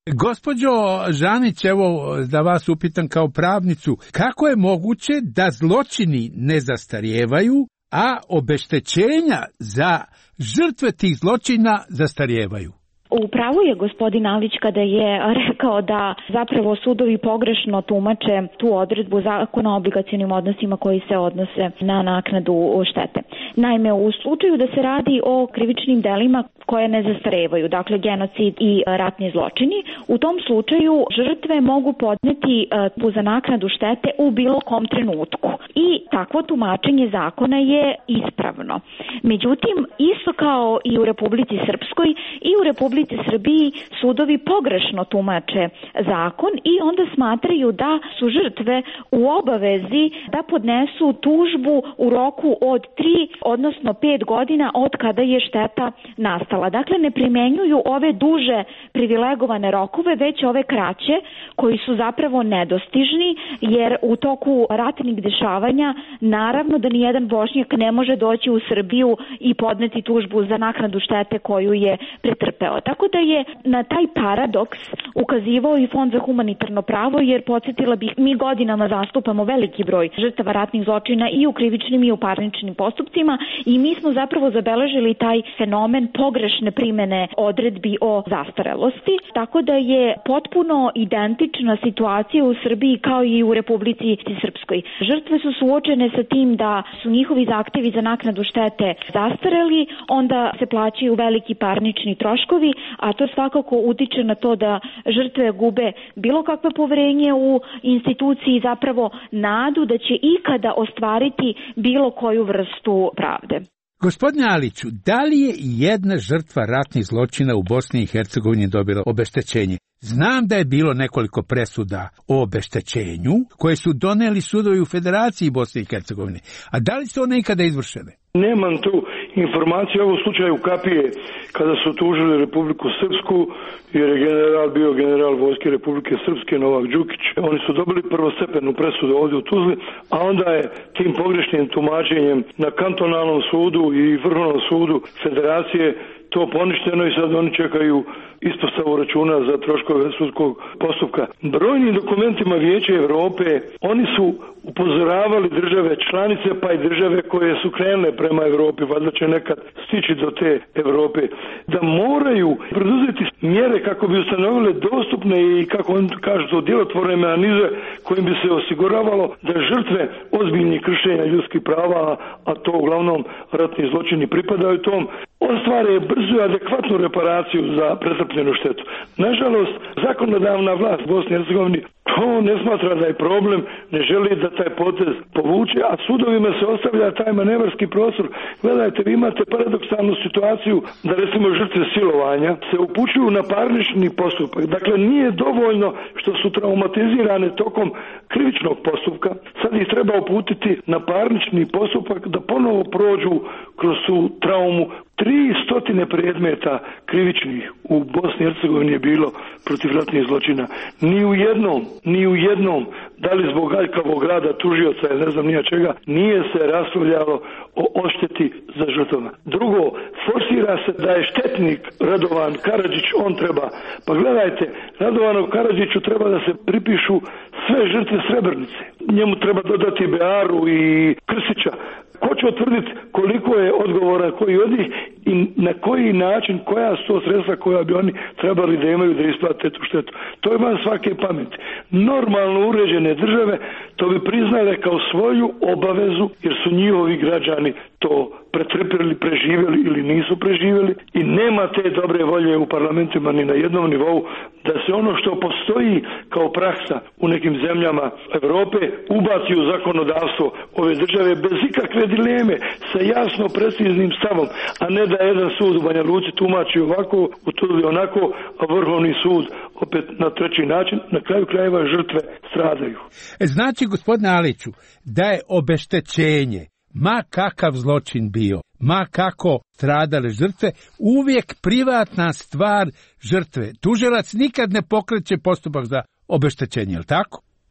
Gospođo Žanić, evo da vas upitam kao pravnicu, kako je moguće da zločini ne zastarijevaju, a obeštećenja za žrtve tih zločina zastarijevaju? U pravu je gospodin Alić kada je rekao da zapravo sudovi pogrešno tumače tu odredbu Zakona o obligacionim odnosima koji se odnose na naknadu štete. Naime, u slučaju da se radi o krivičnim delima koje ne zastarevaju, dakle genocid i ratni zločini, u tom slučaju žrtve mogu podneti uh, za naknadu štete u bilo kom trenutku. I takvo tumačenje zakona je ispravno. Međutim, isto kao i u Republici Srpskoj i u Republici Srbiji sudovi pogrešno tumače zakon i onda smatraju da su žrtve u obavezi da podnesu tužbu u roku od tri, odnosno pet godina od kada je šteta nastala. Dakle, ne primenjuju ove duže privilegovane rokove, već ove kraće koji su zapravo nedostižni, jer u toku ratnih dešavanja naravno da nijedan Bošnjak ne može doći u Srbiju i podneti tužbu za naknadu štete koju je pretrpeo. Tako da je na taj paradoks ukazivao i Fond za humanitarno pravo, jer podsjetila bih, mi godinama zastupamo veliki broj žrtava ratnih zločina i u krivičnim i u parničnim postupcima i mi smo zapravo zabeležili taj fenomen pogrešne primene odredbi o zastarelosti, tako da je potpuno identična situacija u Srbiji kao i u Republici Srpskoj. Žrtve su suočene sa tim da su njihovi zahtevi za naknadu štete zastareli, onda se plaćaju veliki parnični troškovi, a to svakako utiče na to da žrtve gube bilo kakve poverenje u instituciji, zapravo nadu da će ikada ostvariti bilo koju vrstu pravde. Gospodine Aliću, da li je jedna žrtva ratnih zločina u Bosni i Hercegovini dobila obeštećenje? Znam da je bilo nekoliko presuda o obeštećenju koje su doneli sudovi u Federaciji Bosne i Hercegovine. A da li su one ikada izvršene? Nemam tu informaciju u slučaju Kapije kada su tužili Republiku Srpsku, jer je general bio general vojske Republike Srpske Novak Đukić. Oni su dobili prvostepenu presudu ovdje u Tuzli, a onda je tim pogrešnim tumačenjem na kantonalnom sudu i Vrhovnom sudu Federacije to poništeno i sad oni čekaju ispostavu računa za troškove sudskog postupka. Brojnim dokumentima Vijeća Europe oni su upozoravali države članice, pa i države koje su krenule prema Europi, valjda će nekad stići do te Europe, da moraju preduzeti mjere kako bi ustanovile dostupne i, kako oni kažu, to djelotvorne mehanizme kojim bi se osiguravalo da žrtve ozbiljnih kršenja ljudskih prava, a to uglavnom ratni zločini pripadaju tom, ostvare brzu i adekvatnu reparaciju za pretrpljenu štetu. Nažalost, zakonodavna vlast Bosne i Hercegovine to ne smatra da je problem, ne želi da taj potez povuče, a sudovima se ostavlja taj manevarski prostor. Gledajte, vi imate paradoksalnu situaciju da recimo žrtve silovanja se upućuju na parnični postupak. Dakle, nije dovoljno što su traumatizirane tokom krivičnog postupka, sad ih treba uputiti na parnični postupak da ponovo prođu kroz tu traumu. Tri stotine predmeta krivičnih u Bosni i Hercegovini je bilo protiv ratnih zločina. Ni u jednom, ni u jednom, da li zbog aljkavog rada tužioca ili ne znam nija čega, nije se raspravljalo o odšteti za žrtvama. Drugo, forsira se da je štetnik Radovan Karadžić, on treba. Pa gledajte, Radovanu Karadžiću treba da se pripišu sve žrtve Srebrenice. Njemu treba dodati Bearu i Krsića. Ko će utvrditi koliko je odgovora koji od njih i na koji način, koja su to sredstva koja bi oni trebali da imaju da isplate tu štetu. To je van svake pameti. Normalno uređene države to bi priznale kao svoju obavezu, jer su njihovi građani to pretrpjeli, preživjeli ili nisu preživjeli i nema te dobre volje u parlamentima ni na jednom nivou da se ono što postoji kao praksa u nekim zemljama Europe ubaci u zakonodavstvo ove države bez ikakve dileme, sa jasno preciznim stavom, a ne da jedan sud u Banja Luci tumači ovako, u Tuzli onako, a Vrhovni sud opet na treći način, na kraju krajeva žrtve stradaju. Znači, gospodine Aliću, da je obeštećenje, ma kakav zločin bio, ma kako stradale žrtve, uvijek privatna stvar žrtve. Tužilac nikad ne pokreće postupak za obeštećenje, je li tako?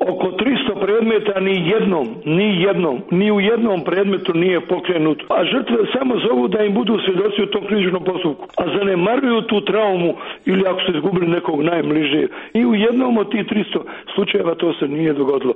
oko tristo predmeta ni jednom, ni jednom, ni u jednom predmetu nije pokrenut, a žrtve samo zovu da im budu svjedoci u tom krivičnom postupku, a zanemaruju tu traumu ili ako su izgubili nekog najbližije. I u jednom od tih tristo slučajeva to se nije dogodilo.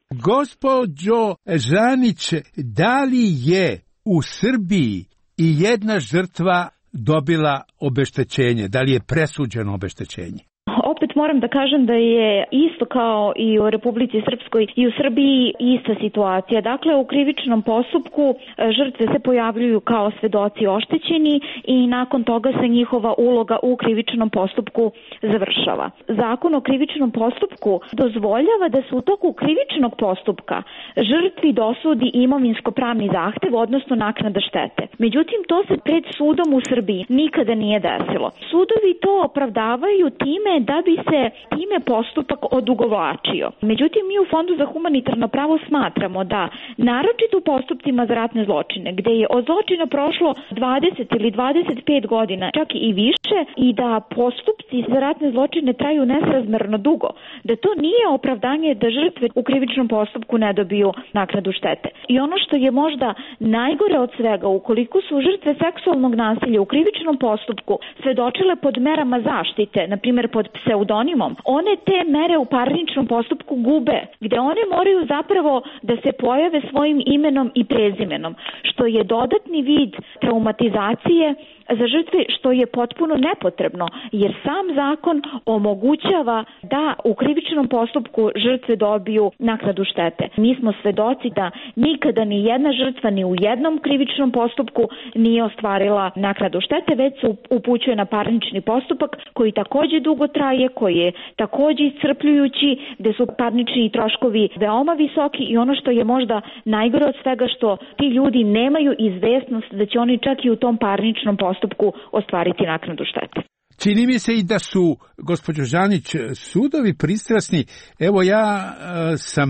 Gospođo Žanić, da li je u Srbiji i jedna žrtva dobila obeštećenje? Da li je presuđeno obeštećenje? Opet moram da kažem da je isto kao i u Republici Srpskoj i u Srbiji ista situacija. Dakle, u krivičnom postupku žrtve se pojavljuju kao svedoci oštećeni i nakon toga se njihova uloga u krivičnom postupku završava. Zakon o krivičnom postupku dozvoljava da se u toku krivičnog postupka žrtvi dosudi imovinsko-pravni zahtev, odnosno naknada štete. Međutim, to se pred sudom u Srbiji nikada nije desilo. Sudovi to opravdavaju time da bi se time postupak odugovlačio. Međutim, mi u Fondu za humanitarno pravo smatramo da, naročito u postupcima za ratne zločine, gde je od zločina prošlo dvadeset ili dvadeset pet godina, čak i više, i da postupci za ratne zločine traju nesrazmerno dugo, da to nije opravdanje da žrtve u krivičnom postupku ne dobiju naknadu štete. I ono što je možda najgore od svega, ukoliko su žrtve seksualnog nasilja u krivičnom postupku svedočile pod merama zaštite, na primjer pod pseudonimom, one te mere u parničnom postupku gube, gde one moraju zapravo da se pojave svojim imenom i prezimenom, što je dodatni vid traumatizacije za žrtve, što je potpuno nepotrebno, jer sam zakon omogućava da u krivičnom postupku žrtve dobiju naknadu štete. Mi smo svedoci da nikada ni jedna žrtva ni u jednom krivičnom postupku nije ostvarila naknadu štete, već se upućuje na parnični postupak koji takođe dugo traje, koji je takođe iscrpljujući, gde su parnični troškovi veoma visoki i ono što je možda najgore od svega, što ti ljudi nemaju izvesnost da će oni čak i u tom parničnom postupku postupku ostvariti naknadu štete. Čini mi se i da su, gospođo Žanić, sudovi pristrasni. Evo ja e, sam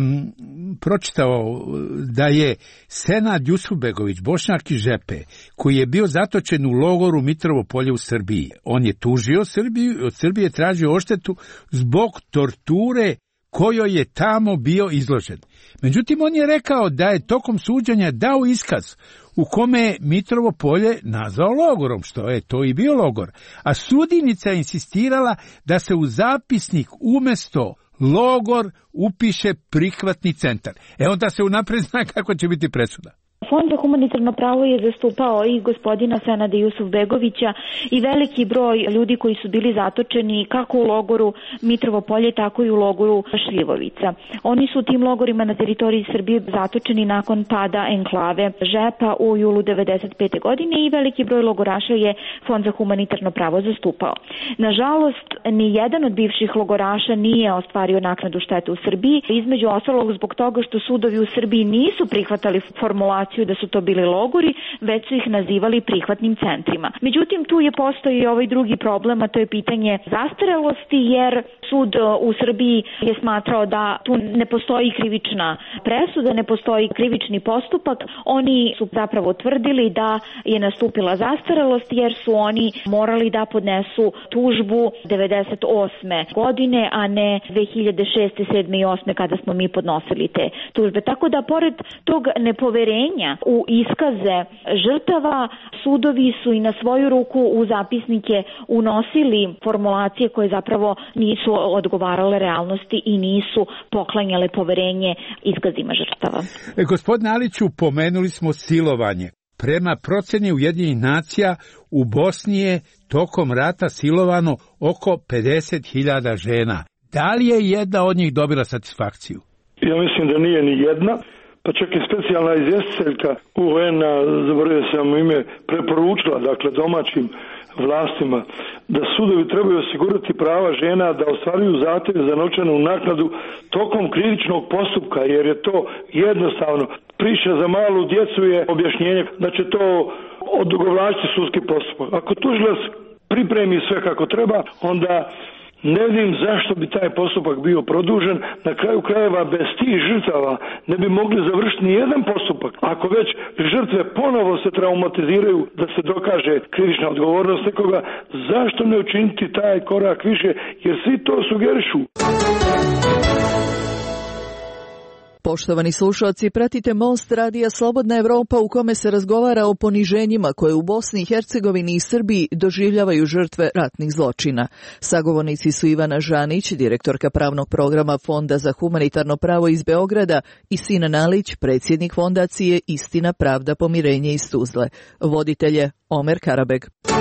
pročitao da je Senad Jusufbegović, Bošnjak iz Žepe, koji je bio zatočen u logoru Mitrovo Polje u Srbiji. On je tužio Srbiju, od Srbije tražio odštetu zbog torture kojoj je tamo bio izložen. Međutim, on je rekao da je tokom suđenja dao iskaz u kome je Mitrovo Polje nazvao logorom, što je to i bio logor. A sudjenica je insistirala da se u zapisnik umjesto logor upiše prihvatni centar. E onda se unaprijed zna kako će biti presuda. Fond za humanitarno pravo je zastupao i gospodina Senada Jusufbegovića i veliki broj ljudi koji su bili zatočeni kako u logoru Mitrovo Polje, tako i u logoru Šljivovica. Oni su u tim logorima na teritoriji Srbije zatočeni nakon pada enklave Žepa u julu devedeset pete godine i veliki broj logoraša je Fond za humanitarno pravo zastupao. Nažalost, ni jedan od bivših logoraša nije ostvario naknadu štete u Srbiji, između ostalog zbog toga što sudovi u Srbiji nisu prihvatali formulaciju da su to bili logori, već su ih nazivali prihvatnim centrima. Međutim, tu je postoji i ovaj drugi problem, a to je pitanje zastarelosti, jer sud u Srbiji je smatrao da tu ne postoji krivična presuda, ne postoji krivični postupak. Oni su zapravo tvrdili da je nastupila zastarelost, jer su oni morali da podnesu tužbu devedeset osme godine, a ne dve hiljade šeste, sedme i osme kada smo mi podnosili te tužbe. Tako da, pored tog nepoverenja u iskaze žrtava, sudovi su i na svoju ruku u zapisnike unosili formulacije koje zapravo nisu odgovarale realnosti i nisu poklanjale poverenje iskazima žrtava. E, gospodine Aliću, pomenuli smo silovanje. Prema procjeni Ujedinjenih nacija u Bosni je tokom rata silovano oko pedeset hiljada žena. Da li je jedna od njih dobila satisfakciju? Ja mislim da nije ni jedna. Pa čak i specijalna izvjestiteljka U En-a, zaboravio sam ime, preporučila, dakle, domaćim vlastima, da sudovi trebaju osigurati prava žena da ostvaruju zahtjev za novčanu naknadu tokom krivičnog postupka, jer je to jednostavno. Priča za malu djecu je objašnjenje da će to odugovlačiti sudski postupak. Ako tužilac pripremi sve kako treba, onda ne vidim zašto bi taj postupak bio produžen. Na kraju krajeva bez tih žrtava ne bi mogli završiti ni jedan postupak. Ako već žrtve ponovo se traumatiziraju da se dokaže krivična odgovornost nekoga, zašto ne učiniti taj korak više, jer svi to sugerišu. Poštovani slušalci, pratite Most radija Slobodna Evropa u kome se razgovara o poniženjima koje u Bosni i Hercegovini i Srbiji doživljavaju žrtve ratnih zločina. Sagovornici su Ivana Žanić, direktorka pravnog programa Fonda za humanitarno pravo iz Beograda, i Sinan Nalić, predsjednik fondacije Istina, pravda, pomirenje iz Tuzle. Voditelj je Omer Karabeg.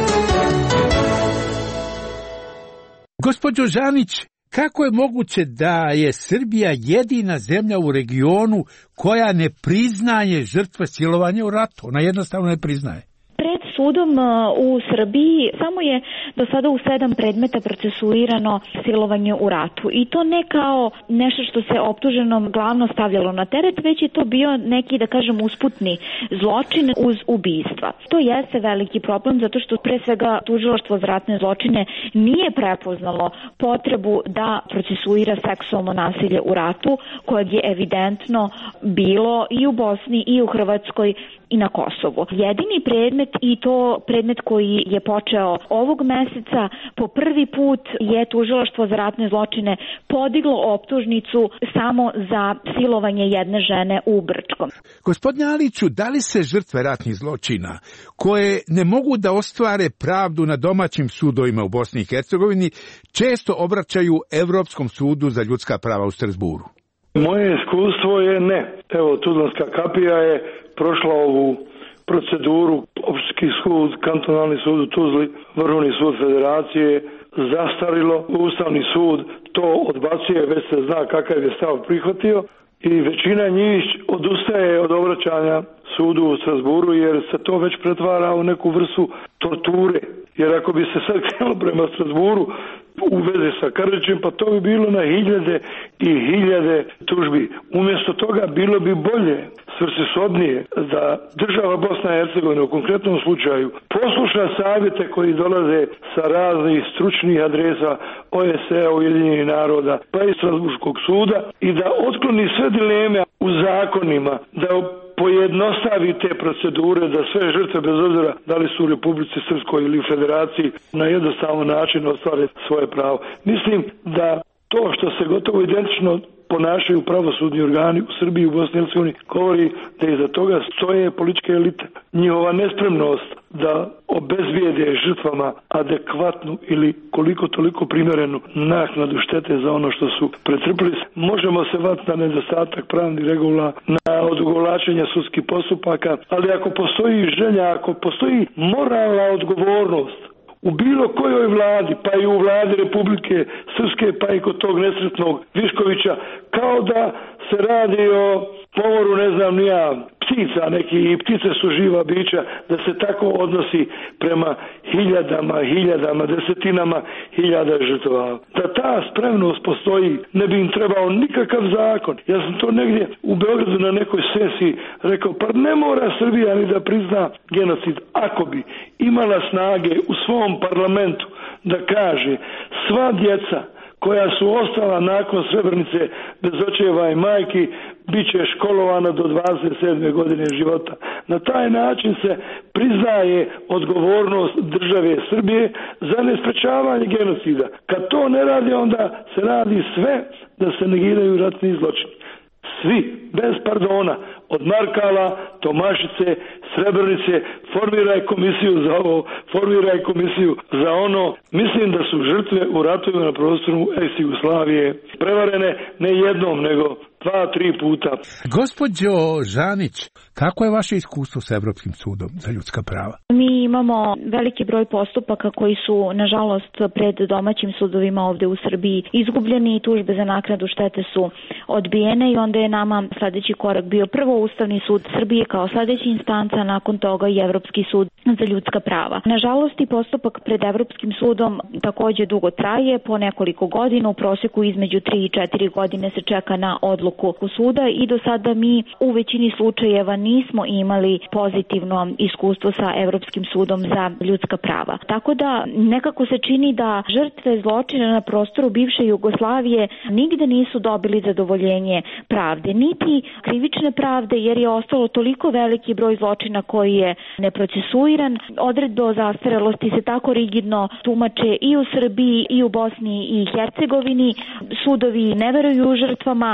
Gospođo Žanić, kako je moguće da je Srbija jedina zemlja u regionu koja ne priznaje žrtve silovanja u ratu? Ona jednostavno ne priznaje. Pred sudom u Srbiji samo je do sada u sedam predmeta procesuirano silovanje u ratu. I to ne kao nešto što se optuženom glavno stavljalo na teret, već je to bio neki, da kažem, usputni zločin uz ubistva. To jeste veliki problem zato što pre svega tužilaštvo za ratne zločine nije prepoznalo potrebu da procesuira seksualno nasilje u ratu, kojeg je evidentno bilo i u Bosni i u Hrvatskoj i na Kosovu. Jedini predmet, i to predmet koji je počeo ovog meseca, po prvi put je tužilaštvo za ratne zločine podiglo optužnicu samo za silovanje jedne žene u Brčkom. Gospodine Aliću, da li se žrtve ratnih zločina koje ne mogu da ostvare pravdu na domaćim sudovima u Bosni i Hercegovini često obraćaju Evropskom sudu za ljudska prava u Strasburu? Moje iskustvo je ne. Evo, Tuzlanska kapija je prošla ovu proceduru, opštinski sud, kantonalni sud u Tuzli, Vrhovni sud Federacije, zastarilo, Ustavni sud to odbacuje, već se zna kakav je stav prihvatio i većina njih odustaje od obraćanja sudu u Strasburu jer se to već pretvara u neku vrstu torture. Jer ako bi se sad krenulo prema Strasburu u vezi sa Karadžićem, pa to bi bilo na hiljade i hiljade tužbi. Umjesto toga bilo bi bolje, svrsishodnije, da država Bosna i Hercegovina u konkretnom slučaju posluša savjete koji dolaze sa raznih stručnih adresa O S C E, Ujedinjenih naroda, pa i Strasburškog suda i da otkloni sve dileme u zakonima, da pojednostavi te procedure, da sve žrtve, bez obzira da li su u Republici Srpskoj ili u Federaciji, na jednostavan način ostvare svoje pravo. Mislim da to što se gotovo identično ponašaju pravosudni organi u Srbiji i u Bosni i Hercegovini govori da iza toga stoje političke elite. Njihova nespremnost da obezbijede žrtvama adekvatnu ili koliko toliko primjerenu naknadu štete za ono što su pretrpili. Možemo se vatiti na nedostatak pravnih regula, na odugovlačenje sudskih postupaka, ali ako postoji želja, ako postoji moralna odgovornost u bilo kojoj vladi, pa i u vladi Republike Srpske, pa i kod tog nesretnog Viškovića, kao da se radi o pomoru, ne znam ni ja, ptica neki, i ptice su živa bića, da se tako odnosi prema hiljadama, hiljadama, desetinama hiljada žrtava. Da ta spremnost postoji, ne bi im trebao nikakav zakon. Ja sam to negdje u Beogradu na nekoj sesiji rekao, pa ne mora Srbija ni da prizna genocid, ako bi imala snage u svom parlamentu da kaže sva djeca koja su ostala nakon Srebrenice bez očeva i majki bit će školovana do dvadeset sedme godine života. Na taj način se priznaje odgovornost države Srbije za nesprečavanje genocida. Kad to ne radi, onda se radi sve da se negiraju ratni zločini. Svi, bez pardona, od Markala, Tomašice, Srebrenice, formiraj komisiju za ovo, formiraj komisiju za ono. Mislim da su žrtve u ratovima na prostoru ex-Jugoslavije prevarene ne jednom, nego dva, tri puta. Gospođo Žanić, kako je vaše iskustvo sa Evropskim sudom za ljudska prava? Mi imamo veliki broj postupaka koji su, nažalost, pred domaćim sudovima ovde u Srbiji izgubljeni i tužbe za naknadu štete su odbijene i onda je nama sljedeći korak bio prvo Ustavni sud Srbije kao sljedeća instanca, nakon toga i Evropski sud za ljudska prava. Nažalost, i postupak pred Evropskim sudom također dugo traje, po nekoliko godina, u prosjeku između tri i četiri godine se čeka na odluku suda i do sada mi u većini slučajeva nismo imali pozitivno iskustvo sa Evropskim sudom za ljudska prava. Tako da nekako se čini da žrtve zločina na prostoru bivše Jugoslavije nigde nisu dobili zadovoljenje pravde, niti krivične pravde, jer je ostalo toliko veliki broj zločina koji je neprocesuiran. Odredbe o zastarelosti se tako rigidno tumače i u Srbiji i u Bosni i Hercegovini. Sudovi ne veruju žrtvama, dok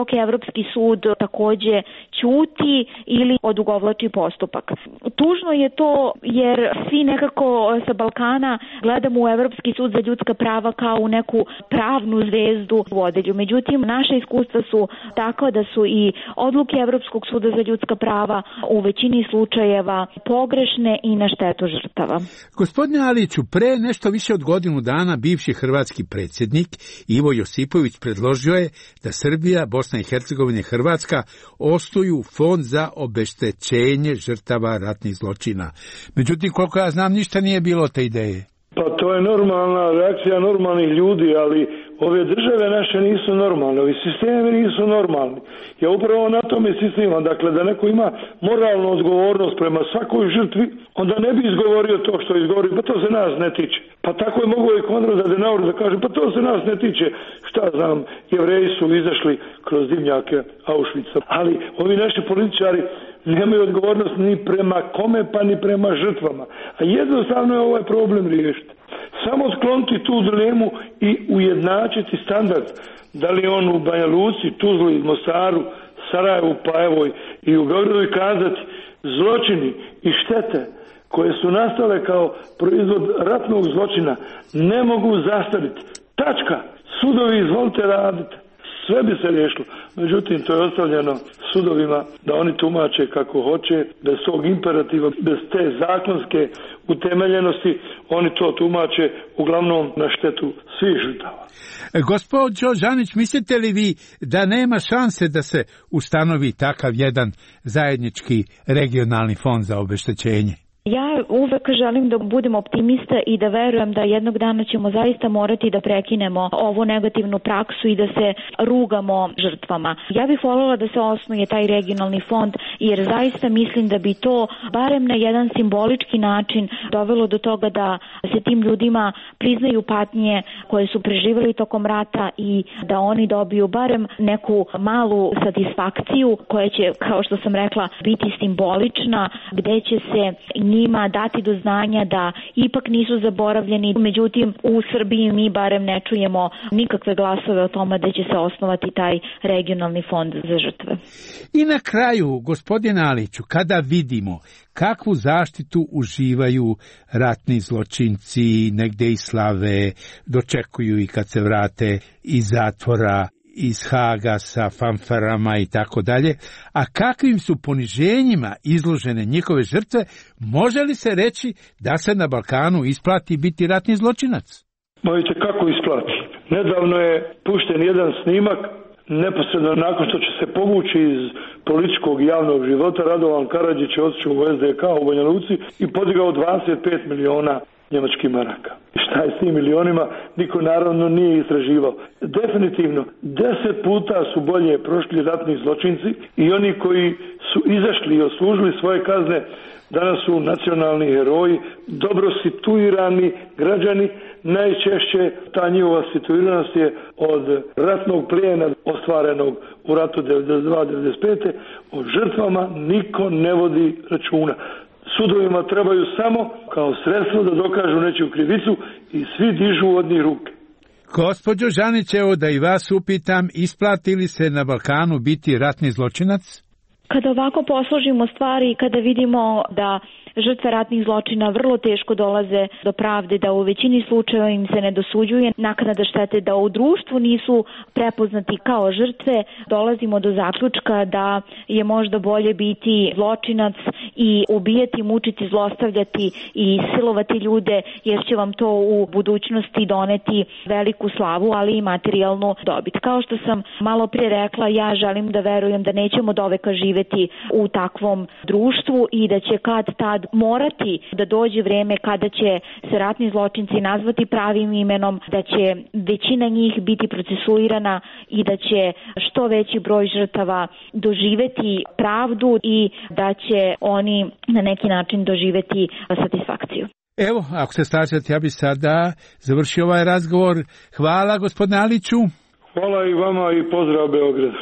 dok Evropski sud takođe ćuti ili odugovlači postupak. Tužno je to jer svi nekako sa Balkana gledamo u Evropski sud za ljudska prava kao u neku pravnu zvezdu vodilju. Međutim, naše iskustva su tako da su i odluke Evropskog suda za ljudska prava u većini slučajeva pogrešne i na štetu žrtava. Gospodine Aliću, pre nešto više od godinu dana bivši hrvatski predsjednik Ivo Josipović predložio je da Srbija, Bosna i Hercegovina i Hrvatska osnuju fond za obeštećenje žrtava ratnih zločina. Međutim, koliko ja znam, ništa nije bilo te ideje. Pa to je normalna reakcija normalnih ljudi, ali ove države naše nisu normalne, ovi sistemi nisu normalni. Ja upravo na tome insistiramo, dakle da neko ima moralnu odgovornost prema svakoj žrtvi, onda ne bi izgovorio to što izgovori, pa to se nas ne tiče. Pa tako je mogo i Konrad Adenauer da kaže, pa to se nas ne tiče. Šta znam, Jevreji su izašli kroz dimnjake Auschwitza. Ali ovi naši političari nemaju odgovornost ni prema kome, pa ni prema žrtvama. A jednostavno je ovaj problem riješiti. Samo skloniti tu dilemu i ujednačiti standard. Da li on u Banja Luci, Tuzli, Mostaru, Sarajevu, pa evo i u Beogradu i kazati zločini i štete koje su nastale kao proizvod ratnog zločina ne mogu zastariti. Tačka. Sudovi izvolite raditi. Sve bi se riješilo. Međutim, to je ostavljeno sudovima da oni tumače kako hoće, bez tog imperativa, bez te zakonske utemeljenosti, oni to tumače uglavnom na štetu svih žrtava. Gospođo Žanić, mislite li vi da nema šanse da se ustanovi takav jedan zajednički regionalni fond za obeštećenje? Ja uvek želim da budem optimista i da verujem da jednog dana ćemo zaista morati da prekinemo ovu negativnu praksu i da se rugamo žrtvama. Ja bih voljela da se osnuje taj regionalni fond jer zaista mislim da bi to barem na jedan simbolički način dovelo do toga da se tim ljudima priznaju patnje koje su preživjeli tokom rata i da oni dobiju barem neku malu satisfakciju koja će, kao što sam rekla, biti simbolična, gde će se njima dati do znanja da ipak nisu zaboravljeni. Međutim, u Srbiji mi barem ne čujemo nikakve glasove o tome da će se osnovati taj regionalni fond za žrtve. I na kraju, gospodine Aliću, kada vidimo kakvu zaštitu uživaju ratni zločinci, negde i slave, dočekuju i kad se vrate iz zatvora, iz Haga sa fanfarama i tako dalje, a kakvim su poniženjima izložene njihove žrtve, može li se reći da se na Balkanu isplati biti ratni zločinac? Mojte kako isplati? Nedavno je pušten jedan snimak, neposredno nakon što će se povući iz političkog javnog života, Radovan Karadžić je otišao u es de ka u Banja Luci i podigao dvadeset pet miliona njemačkih maraka. Šta je s tim milionima, niko naravno nije istraživao. Definitivno, deset puta su bolje prošli ratni zločinci i oni koji su izašli i odslužili svoje kazne, danas su nacionalni heroji, dobro situirani građani. Najčešće ta njihova situiranost je od ratnog plijena ostvarenog u ratu devedeset dva devedeset pet. O žrtvama niko ne vodi računa. Sudovima trebaju samo kao sredstvo da dokažu nečiju krivicu i svi dižu od njih ruke. Gospođo Žanić, evo da i vas upitam, isplati li se na Balkanu biti ratni zločinac? Kada ovako posložimo stvari i kada vidimo da žrtve ratnih zločina vrlo teško dolaze do pravde, da u većini slučajeva im se ne dosuđuje naknada štete, da u društvu nisu prepoznati kao žrtve, dolazimo do zaključka da je možda bolje biti zločinac i ubijati, mučiti, zlostavljati i silovati ljude, jer će vam to u budućnosti doneti veliku slavu, ali i materijalnu dobit. Kao što sam malo prije rekla, ja želim da verujem da nećemo doveka živeti u takvom društvu i da će kad tad morati da dođe vreme kada će se ratni zločinci nazvati pravim imenom, da će većina njih biti procesuirana i da će što veći broj žrtava doživeti pravdu i da će oni na neki način doživeti satisfakciju. Evo, ako se slažete, ja bi sada završio ovaj razgovor. Hvala, gospodine Aliću. Hvala i vama i pozdrav Beogradu.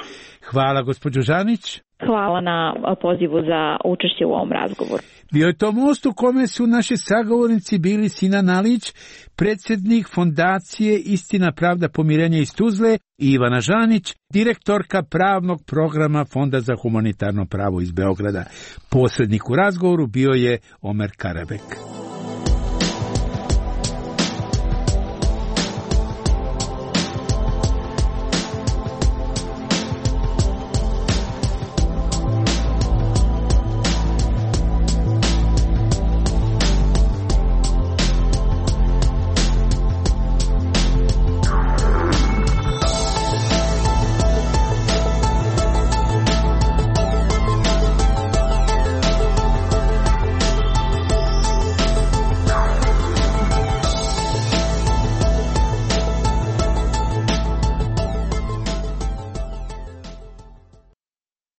Hvala, gospođo Žanić. Hvala na pozivu za učešće u ovom razgovoru. Bio je to most u kome su naši sagovornici bili Sina Nalić, predsjednik Fondacije Istina, pravda, pomirenje iz Tuzle, i Ivana Žanić, direktorka pravnog programa Fonda za humanitarno pravo iz Beograda. Posrednik u razgovoru bio je Omer Karabek.